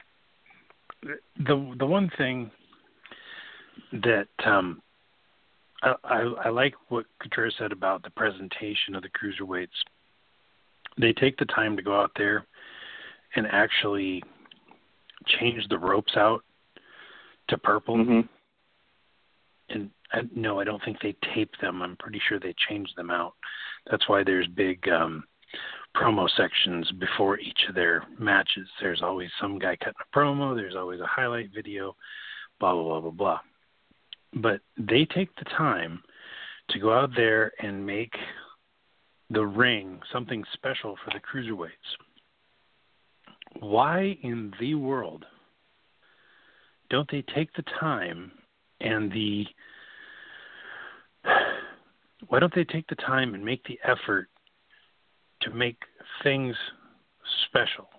the the one thing that um, I, I, I like what Couture said about the presentation of the cruiserweights. They take the time to go out there and actually change the ropes out to purple. Mm-hmm. And I, no, I don't think they tape them. I'm pretty sure they change them out. That's why there's big um, promo sections before each of their matches. There's always some guy cutting a promo. There's always a highlight video, blah, blah, blah, blah, blah. But they take the time to go out there and make the ring something special for the cruiserweights. Why in the world don't they take the time and the why don't they take the time and make the effort to make things special?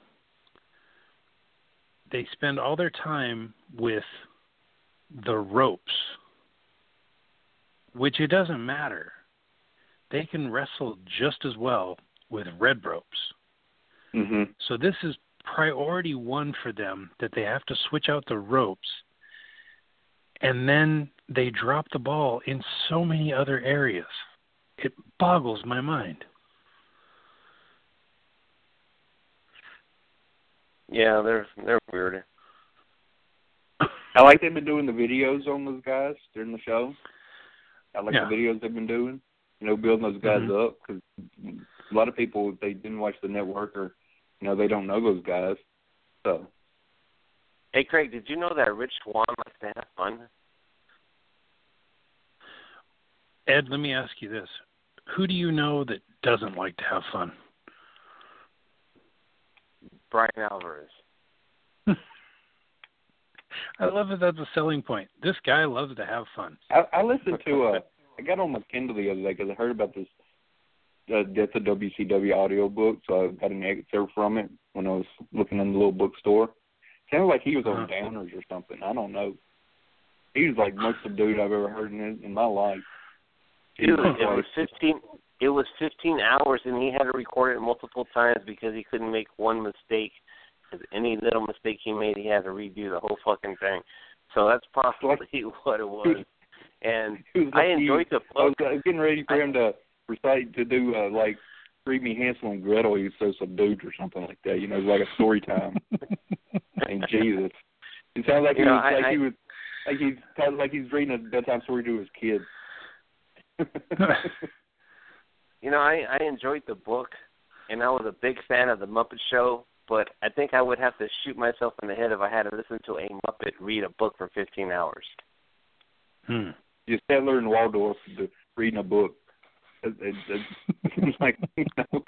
They spend all their time with the ropes, which it doesn't matter. They can wrestle just as well with red ropes. Mm-hmm. So this is priority one for them, that they have to switch out the ropes, and then they drop the ball in so many other areas. It boggles my mind. Yeah, they're they're weird. I like they've been doing the videos on those guys during the show. I like Yeah. the videos they've been doing, you know, building those guys Mm-hmm. up, because a lot of people, if they didn't watch the network, or, you know, they don't know those guys. So. Hey, Craig, did you know that Rich Swann likes to have fun? Ed, let me ask you this. Who do you know that doesn't like to have fun? Brian Alvarez. I love that that's a selling point. This guy loves to have fun. I, I listened to, uh, I got on my Kindle the other day because I heard about this uh, Death of W C W audio book, so I got an excerpt from it when I was looking in the little bookstore. Sounded like he was on Uh-huh. Downers or something. I don't know. He was like most subdued I've ever heard in, in my life. It was, it was fifteen. It was fifteen hours, and he had to record it multiple times because he couldn't make one mistake. Because any little mistake he made, he had to redo the whole fucking thing. So that's possibly what it was. And was I like enjoyed he, the I was, book. I was getting ready for I, him to recite to do uh, like Read Me Hansel and Gretel. He was so subdued or something like that. You know, it was like a story time. And Jesus, it sounds like he You know, was I, like I, he was like he's sounds like he's reading a bedtime story to his kids. You know, I, I enjoyed the book, and I was a big fan of the Muppet Show. But I think I would have to shoot myself in the head if I had to listen to a Muppet read a book for fifteen hours. Hmm. Just Statler and Waldorf the, reading a book. It, it, it, it's like, you know.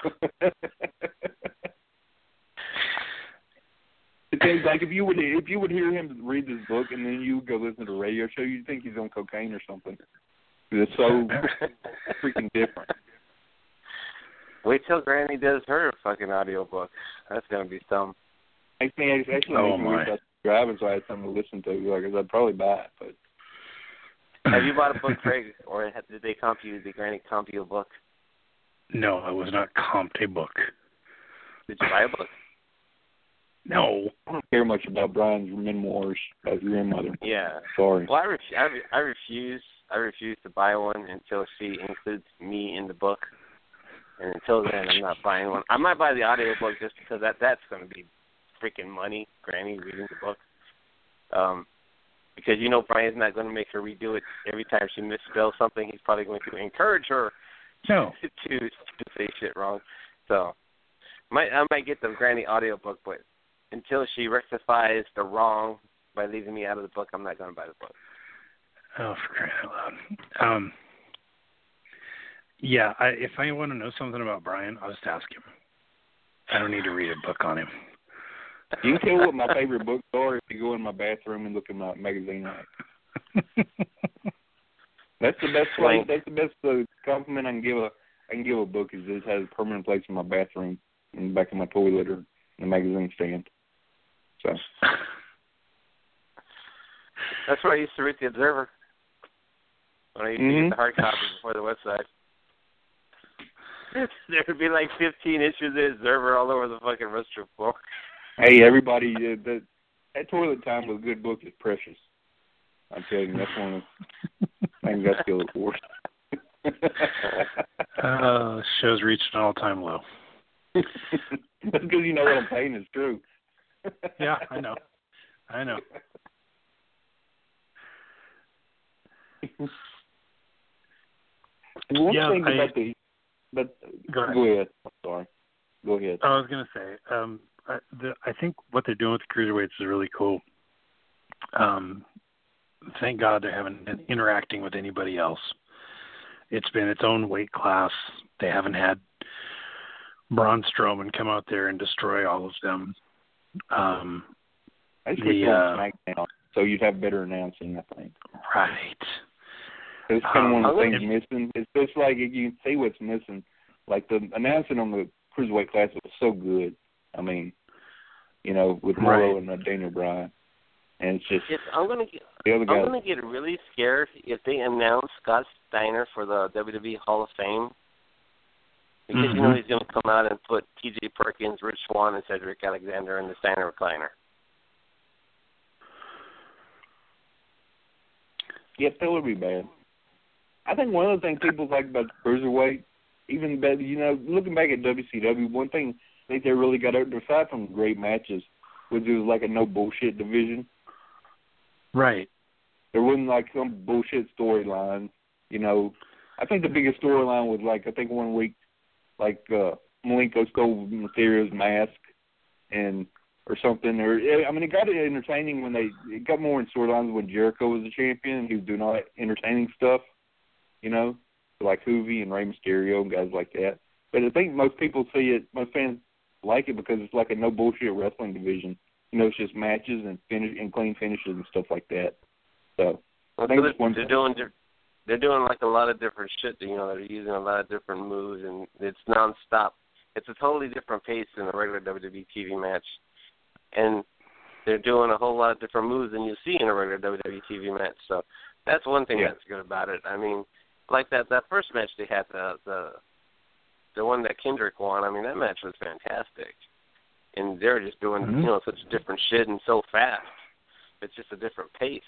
It seems like if you would if you would hear him read this book and then you would go listen to a radio show, you'd think he's on cocaine or something. It's so freaking different. Wait till Granny does her fucking audiobook. That's gonna be some. Actually, actually, actually Oh, makes me my. wish I was driving so I had something to listen to. Like, I'd probably buy it, but Have you bought a book, Craig, or did they comp you? Did Granny comp you a book? No, I was not comped a book. Did you buy a book? No. I don't care much about Brian's memoirs as grandmother. Yeah. Sorry. Well, I, ref- I, re- I refuse. I refuse to buy one until she includes me in the book. And until then, I'm not buying one. I might buy the audiobook just because that that's going to be freaking money, Granny reading the book. Um, because you know Brian's not going to make her redo it every time she misspells something. He's probably going to encourage her No. to to say shit wrong. So, might I might get the Granny audiobook, but until she rectifies the wrong by leaving me out of the book, I'm not going to buy the book. Oh, for crying out loud. Um, yeah, I, if I want to know something about Brian, I'll just ask him. I don't need to read a book on him. You can tell what my favorite books are if you go in my bathroom and look at my magazine rack. That's the best place. That's the best uh, compliment I can give a I can give a book is it has a permanent place in my bathroom, in the back of my toilet or in the magazine stand. So that's where I used to read the Observer when I used mm-hmm. to get the hard copy before the website. There would be like fifteen issues of the Observer all over the fucking restroom floor. Hey, everybody, uh, that that toilet time with a good book is precious. I'm telling you, that's one of I think that's still worse. uh, show's reached an all-time low. That's because you know what I'm saying is true. Yeah, I know. I know. One yeah, thing I, about the, but go ahead. Go ahead. I'm sorry. Go ahead. I was going to say, um, I, the, I think what they're doing with the cruiserweights is really cool. Um, thank God they haven't been interacting with anybody else. It's been its own weight class. They haven't had Braun Strowman come out there and destroy all of them. Um, I just the, wish uh, SmackDown, so you'd have better announcing, I think. Right. It's kind of Um, one of the things it, missing. It's just like you can see what's missing. Like the announcing on the cruiserweight class was so good. I mean, you know, with Morrow right. and uh, Daniel Bryan, and it's just It's, I'm gonna get. the other guys. I'm gonna get really scared if they announce Scott Steiner for the W W E Hall of Fame, because mm-hmm. you know he's gonna come out and put T J Perkins, Rich Swann, and Cedric Alexander in the Steiner recliner. Yeah, that would be bad. I think one of the things people like about the cruiserweight, even better, you know, looking back at W C W, one thing I think they really got out, aside from great matches, was it was like a no bullshit division. Right. There wasn't like some bullshit storyline, you know. I think the biggest storyline was like I think one week, like uh, Malenko stole Mysterio's mask, and or something. Or I mean, it got entertaining when they it got more in storylines when Jericho was the champion and he was doing all that entertaining stuff, you know, like Hoovy and Rey Mysterio and guys like that. But I think most people see it, most fans like it because it's like a no bullshit wrestling division. You know, it's just matches and finish and clean finishes and stuff like that. So I think they're, it's one they're thing. doing they're doing like a lot of different shit. You know, they're using a lot of different moves, and it's nonstop. It's a totally different pace than a regular W W E T V match, and they're doing a whole lot of different moves than you see in a regular W W E T V match. So that's one thing Yeah. that's good about it. I mean, like that that first match they had, the the the one that Kendrick won. I mean, that match was fantastic, and they're just doing mm-hmm. you know such different shit and so fast. It's just a different pace.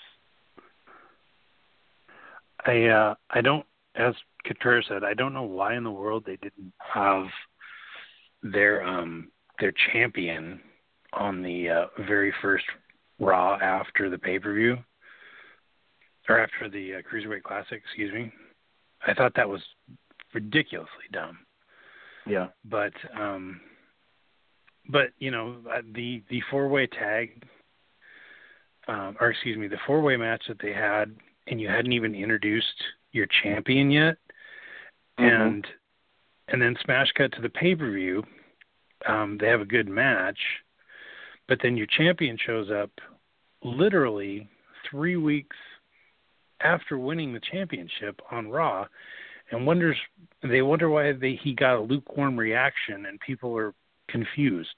I uh, I don't, as Couture said, I don't know why in the world they didn't have their um their champion on the uh, very first Raw after the pay per view, or after the uh, Cruiserweight Classic. Excuse me. I thought that was ridiculously dumb. Yeah. But um, but you know the the four way tag, um, or excuse me, the four way match that they had. And you hadn't even introduced your champion yet, mm-hmm. and and then smash cut to the pay per view. Um, they have a good match, but then your champion shows up literally three weeks after winning the championship on Raw, and wonders they wonder why they he got a lukewarm reaction, and people are confused.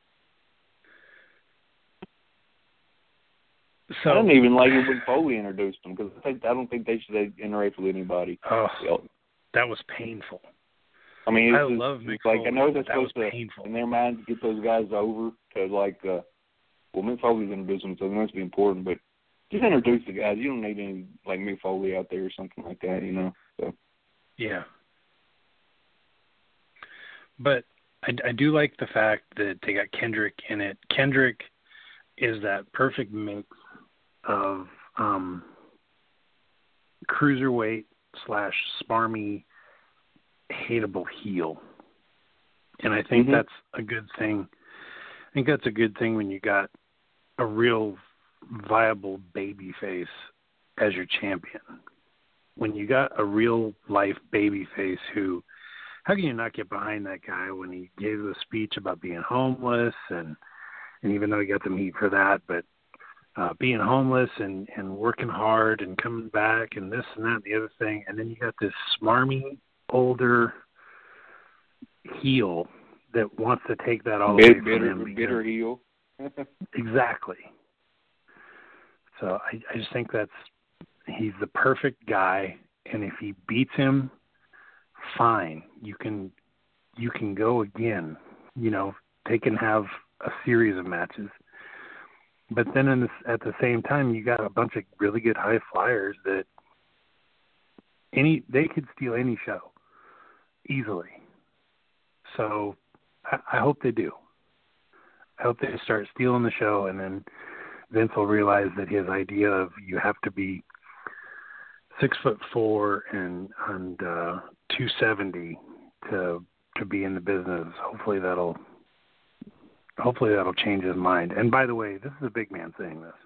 So, I don't even like it when Foley introduced them because I think I don't think they should interact with anybody. Oh, else. That was painful. I mean, it's I just, love Mick like Foley, I know they're but that was supposed to, painful. in their mind, to get those guys over to like, uh, well, Mick Foley's introduced them, so they must be important. But just introduce the guys. You don't need any like Mick Foley out there or something like that, you know. So yeah, but I, I do like the fact that they got Kendrick in it. Kendrick is that perfect mix of um, cruiserweight slash smarmy, hateable heel, and I think mm-hmm. that's a good thing. I think that's a good thing when you got a real viable baby face as your champion. When you got a real life baby face who, how can you not get behind that guy when he gave the speech about being homeless and and even though he got some heat for that, but Uh, being homeless and, and working hard and coming back and this and that and the other thing. And then you got this smarmy, older heel that wants to take that all bitter, away from bitter, him. Because, bitter heel. exactly. So I, I just think that's, he's the perfect guy. And if he beats him, fine. You can, you can go again. You know, they can have a series of matches. But then in this, at the same time, you got a bunch of really good high flyers that any they could steal any show easily. So I, I hope they do. I hope they start stealing the show, and then Vince will realize that his idea of you have to be six foot four and and uh, two seventy to to be in the business. Hopefully that'll hopefully that'll change his mind. And by the way, this is a big man saying this.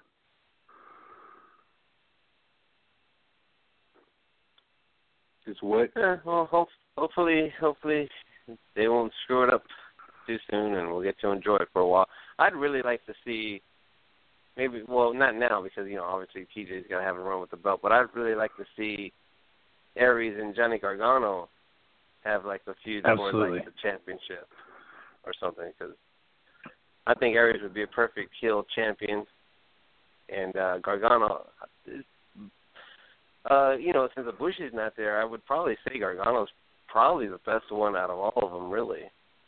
It's what? Yeah, well, hope, hopefully, hopefully they won't screw it up too soon, and we'll get to enjoy it for a while. I'd really like to see, maybe, well, not now because you know obviously T J's gonna have a run with the belt, but I'd really like to see Aries and Johnny Gargano have like a feud for like the championship or something, because I think Aries would be a perfect heel champion, and uh, Gargano. Uh, you know, since Ibushi's not there, I would probably say Gargano's probably the best one out of all of them, really.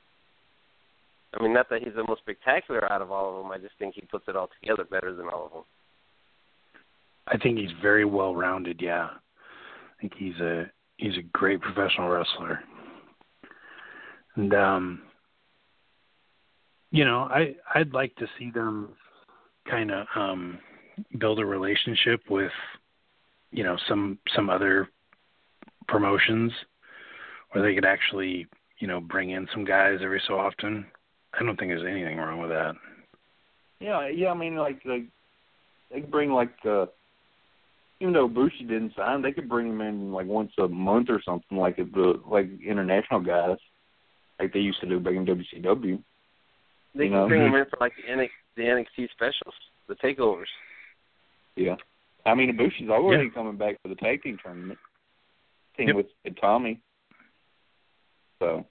I mean, not that he's the most spectacular out of all of them. I just think he puts it all together better than all of them. I think he's very well rounded. Yeah, I think he's a he's a great professional wrestler, and um, you know, I I'd like to see them kind of um build a relationship with, you know, some some other promotions where they could actually, you know, bring in some guys every so often. I don't think there's anything wrong with that. Yeah, yeah. I mean, like, like they could bring like, uh, even though Bushi didn't sign, they could bring him in like once a month or something, like the like international guys, like they used to do back in W C W. They can bring him in for like the N X T, the N X T specials, the takeovers. Yeah. I mean, Ibushi's already yeah. coming back for the tag team tournament. Team yep. with Tommy. So.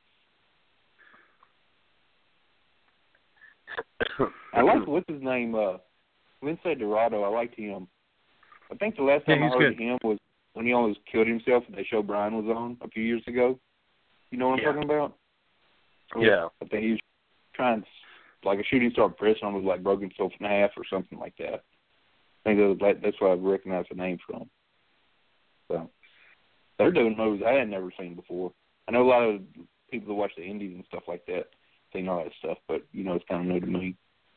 I like, what's his name? Uh, Lince Dorado. I liked him. I think the last time yeah, I heard good. of him was when he almost killed himself at that show Brian was on a few years ago. You know what I'm yeah. talking about? Yeah. I think he was trying, like a shooting star press on was like broke himself in half or something like that. I think that was, that's where I recognize the name from. So they're doing moves I had never seen before. I know a lot of people that watch the indies and stuff like that seen all that stuff, but you know it's kind of new to me.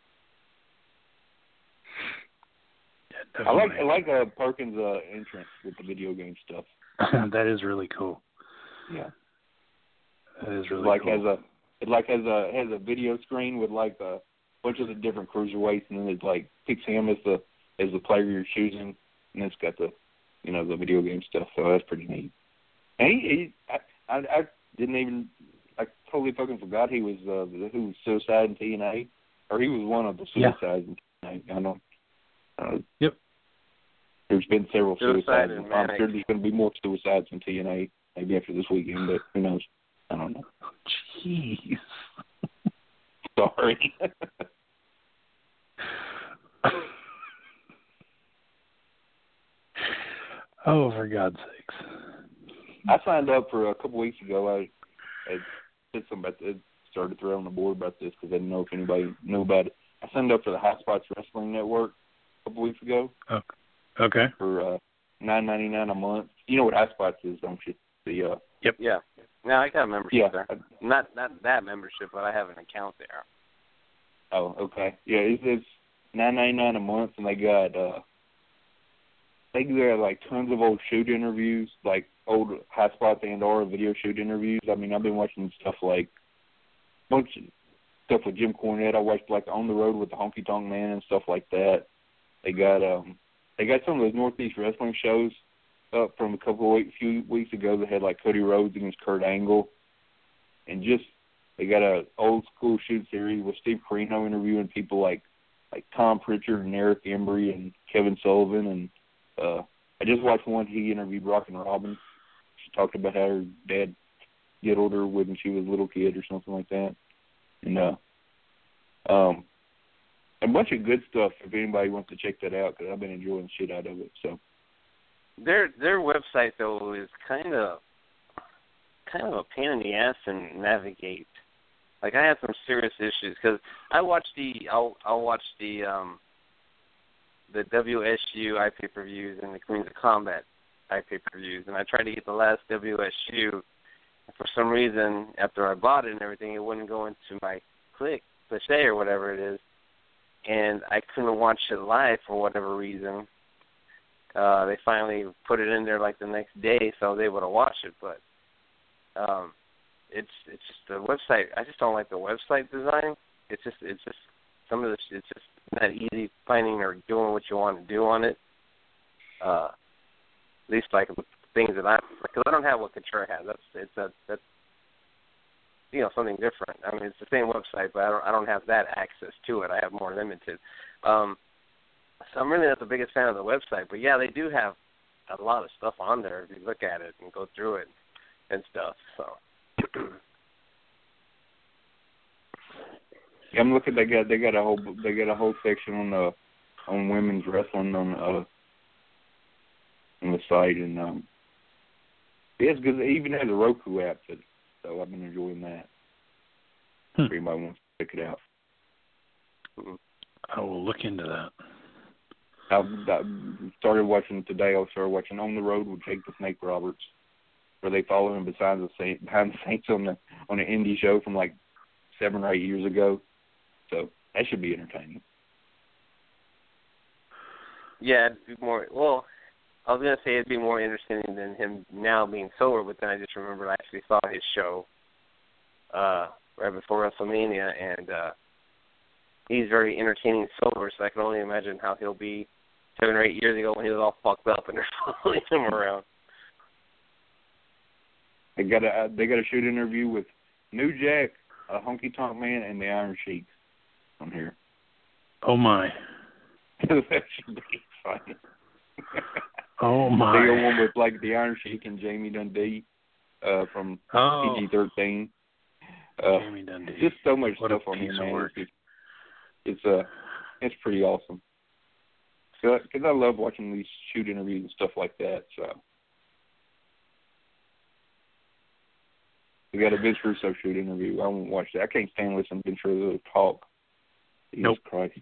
Yeah, I like I like uh, Perkins' uh, entrance with the video game stuff. That is really cool. Yeah, that is really like cool. has a it like has a has a video screen with like a bunch of the different cruiserweights, and then it like picks him as the as the player you're choosing, and it's got the, you know, the video game stuff. So that's pretty neat. And he, he I, I, I didn't even, I totally fucking forgot he was uh, who was Suicide in T N A, or he was one of the Suicides yeah. in T N A. I don't. Uh, yep. There's been several Suicide suicides. And I'm Manic. sure there's going to be more suicides in T N A maybe after this weekend, but who knows? I don't know. Jeez. Sorry. Oh, for God's sakes. I signed up for a couple weeks ago. I, I did some about this, started throwing the board about this because I didn't know if anybody knew about it. I signed up for the Hot Spots Wrestling Network a couple weeks ago. Oh, okay. For uh, nine ninety nine a month. You know what Hot Spots is, don't you? The uh, yep. Yeah. No, I got a membership yeah. there. Not not that membership, but I have an account there. Oh, okay. Yeah, it's, it's nine ninety nine a month, and they got uh, they got like tons of old shoot interviews, like old Hot Spots and or video shoot interviews. I mean, I've been watching stuff like a bunch of stuff with Jim Cornette. I watched like On the Road with the Honky Tonk Man and stuff like that. They got um, they got some of those Northeast wrestling shows up from a couple of weeks, few weeks ago that had like Cody Rhodes against Kurt Angle, and just they got a old school shoot series with Steve Corino interviewing people like like Tom Pritchard and Eric Embry and Kevin Sullivan, and uh, I just watched one he interviewed Rockin' Robin. She talked about how her dad diddled her when she was a little kid or something like that, and uh, um, a bunch of good stuff if anybody wants to check that out because I've been enjoying the shit out of it. So. Their their website though is kind of kind of a pain in the ass to navigate. Like I had some serious issues because I watch the I'll I'll watch the um the W S U I pay per views and the Queens of Combat. type pay-per-views, and I tried to get the last W S U. For some reason, after I bought it and everything, it wouldn't go into my click, cliche or whatever it is, and I couldn't watch it live for whatever reason. Uh, they finally put it in there like the next day, so I was able to watch it. But um, it's it's just the website. I just don't like the website design. It's just it's just some of this. It's just not easy finding or doing what you want to do on it. Uh, at least like with things that I because I don't have what Couture has. That's it's a that's you know something different. I mean it's the same website, but I don't I don't have that access to it. I have more limited. Um, So I'm really not the biggest fan of the website, but yeah, they do have a lot of stuff on there if you look at it and go through it and stuff. So yeah, I'm looking. They got they got a whole they got a whole section on the on women's wrestling on uh, on the site, and um, yeah, it's good. It even has a Roku app, for it, so I've been enjoying that. Hmm. If anybody wants to check it out, I will look into that. I, I started watching today. I started watching On the Road with Jake the Snake Roberts, where they follow him behind the scenes, behind the scenes on the on an indie show from like seven or eight years ago. So that should be entertaining. yeah, it'd be more. Well, I was gonna say it'd be more interesting than him now being sober, but then I just remembered I actually saw his show uh, right before WrestleMania, and uh, he's very entertaining sober. So I can only imagine how he'll be seven or eight years ago when he was all fucked up and they're following him around. They got a they got a shoot interview with New Jack, a Honky Tonk Man, and the Iron Sheik on here. Oh my! That should be funny. Oh my! They go one with like the Iron Sheik and Jamie Dundee uh, from oh. P G thirteen. Uh, Jamie Dundee. Just so much what stuff a on piece here, of man. work. It's, it's uh, it's pretty awesome. Because I love watching these shoot interviews and stuff like that. So we got a Vince Russo shoot interview. I won't watch that. I can't stand listening to Vince Russo talk. Jesus nope. Christ.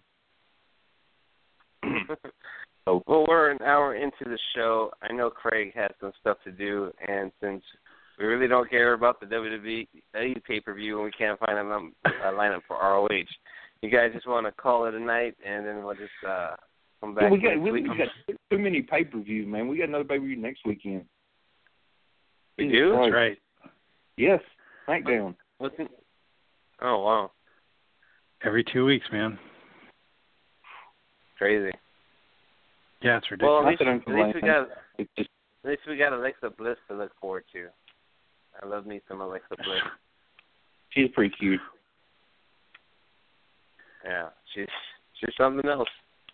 So, well, we're an hour into the show. I know Craig has some stuff to do, and since we really don't care about the W W E pay-per-view and we can't find a, num- a lineup for R O H, you guys just want to call it a night, and then we'll just uh, come back Yeah, we got next we, week. we got too many pay-per-views, man. We got another pay-per-view next weekend. We Jesus do? Christ. That's right. Yes, SmackDown. What's in- oh, wow. Every two weeks, man. Crazy. Yeah, it's Well, ridiculous. at least, Not that I'm at least we complaining. got It's just at least we got Alexa Bliss to look forward to. I love me some Alexa Bliss. she's pretty cute. Yeah, she's she's something else.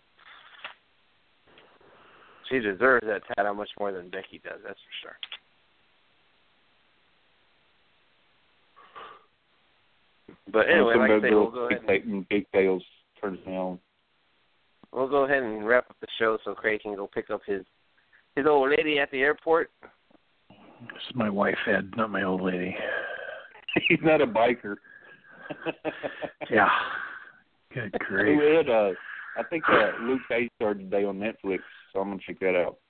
She deserves that title much more than Becky does. That's for sure. But anyway, like I say, we'll go ahead. And, Big Tails turns me on. we'll go ahead and wrap up the show so Craig can go pick up his his old lady at the airport. This is my wife, Ed, not my old lady. He's not a biker. Yeah. Good grief. Hey, Ed, uh, I think uh, Luke Cage started today on Netflix, so I'm gonna check that out.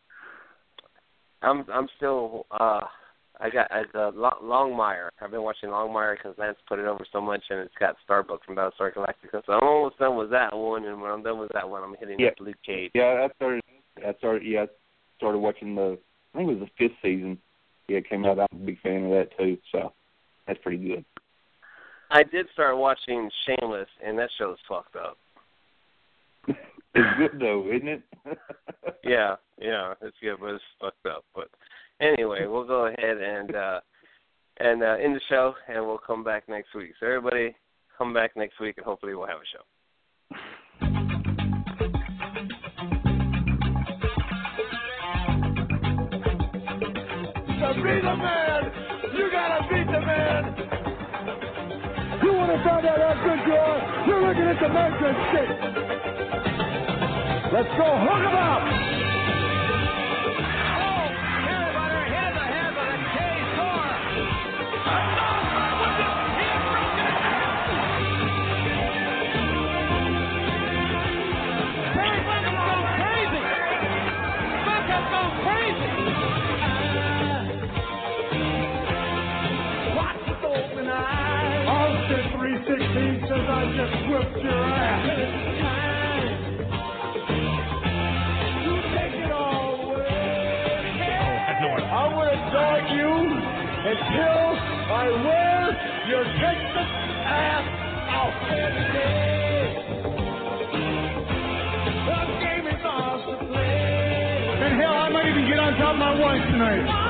I'm I'm still uh I got as uh, Longmire. I've been watching Longmire because Lance put it over so much, and it's got Starbucks from Battlestar Galactica. So I'm almost done with that one, and when I'm done with that one, I'm hitting Yeah. up Luke Cage. Yeah, I started. I started. Yeah, I started watching the. I think it was the fifth season. Yeah, it came out. I'm a big fan of that too. So that's pretty good. I did start watching Shameless, and that show's fucked up. It's good though, isn't it? Yeah, yeah, it's good, but it's fucked up. But anyway, we'll go ahead and uh, and uh, end the show, and we'll come back next week. So everybody, come back next week, and hopefully we'll have a show. To be the man, you gotta beat the man. You want to find out how good you are? You're looking at the measuring stick. Let's go, hook 'em up. Oh, everybody, here's a head of the K-Star. Barry Bucket's going crazy. Bucket's going crazy. until I wear your Texas ass out. And hell, I might even get on top of my wife tonight.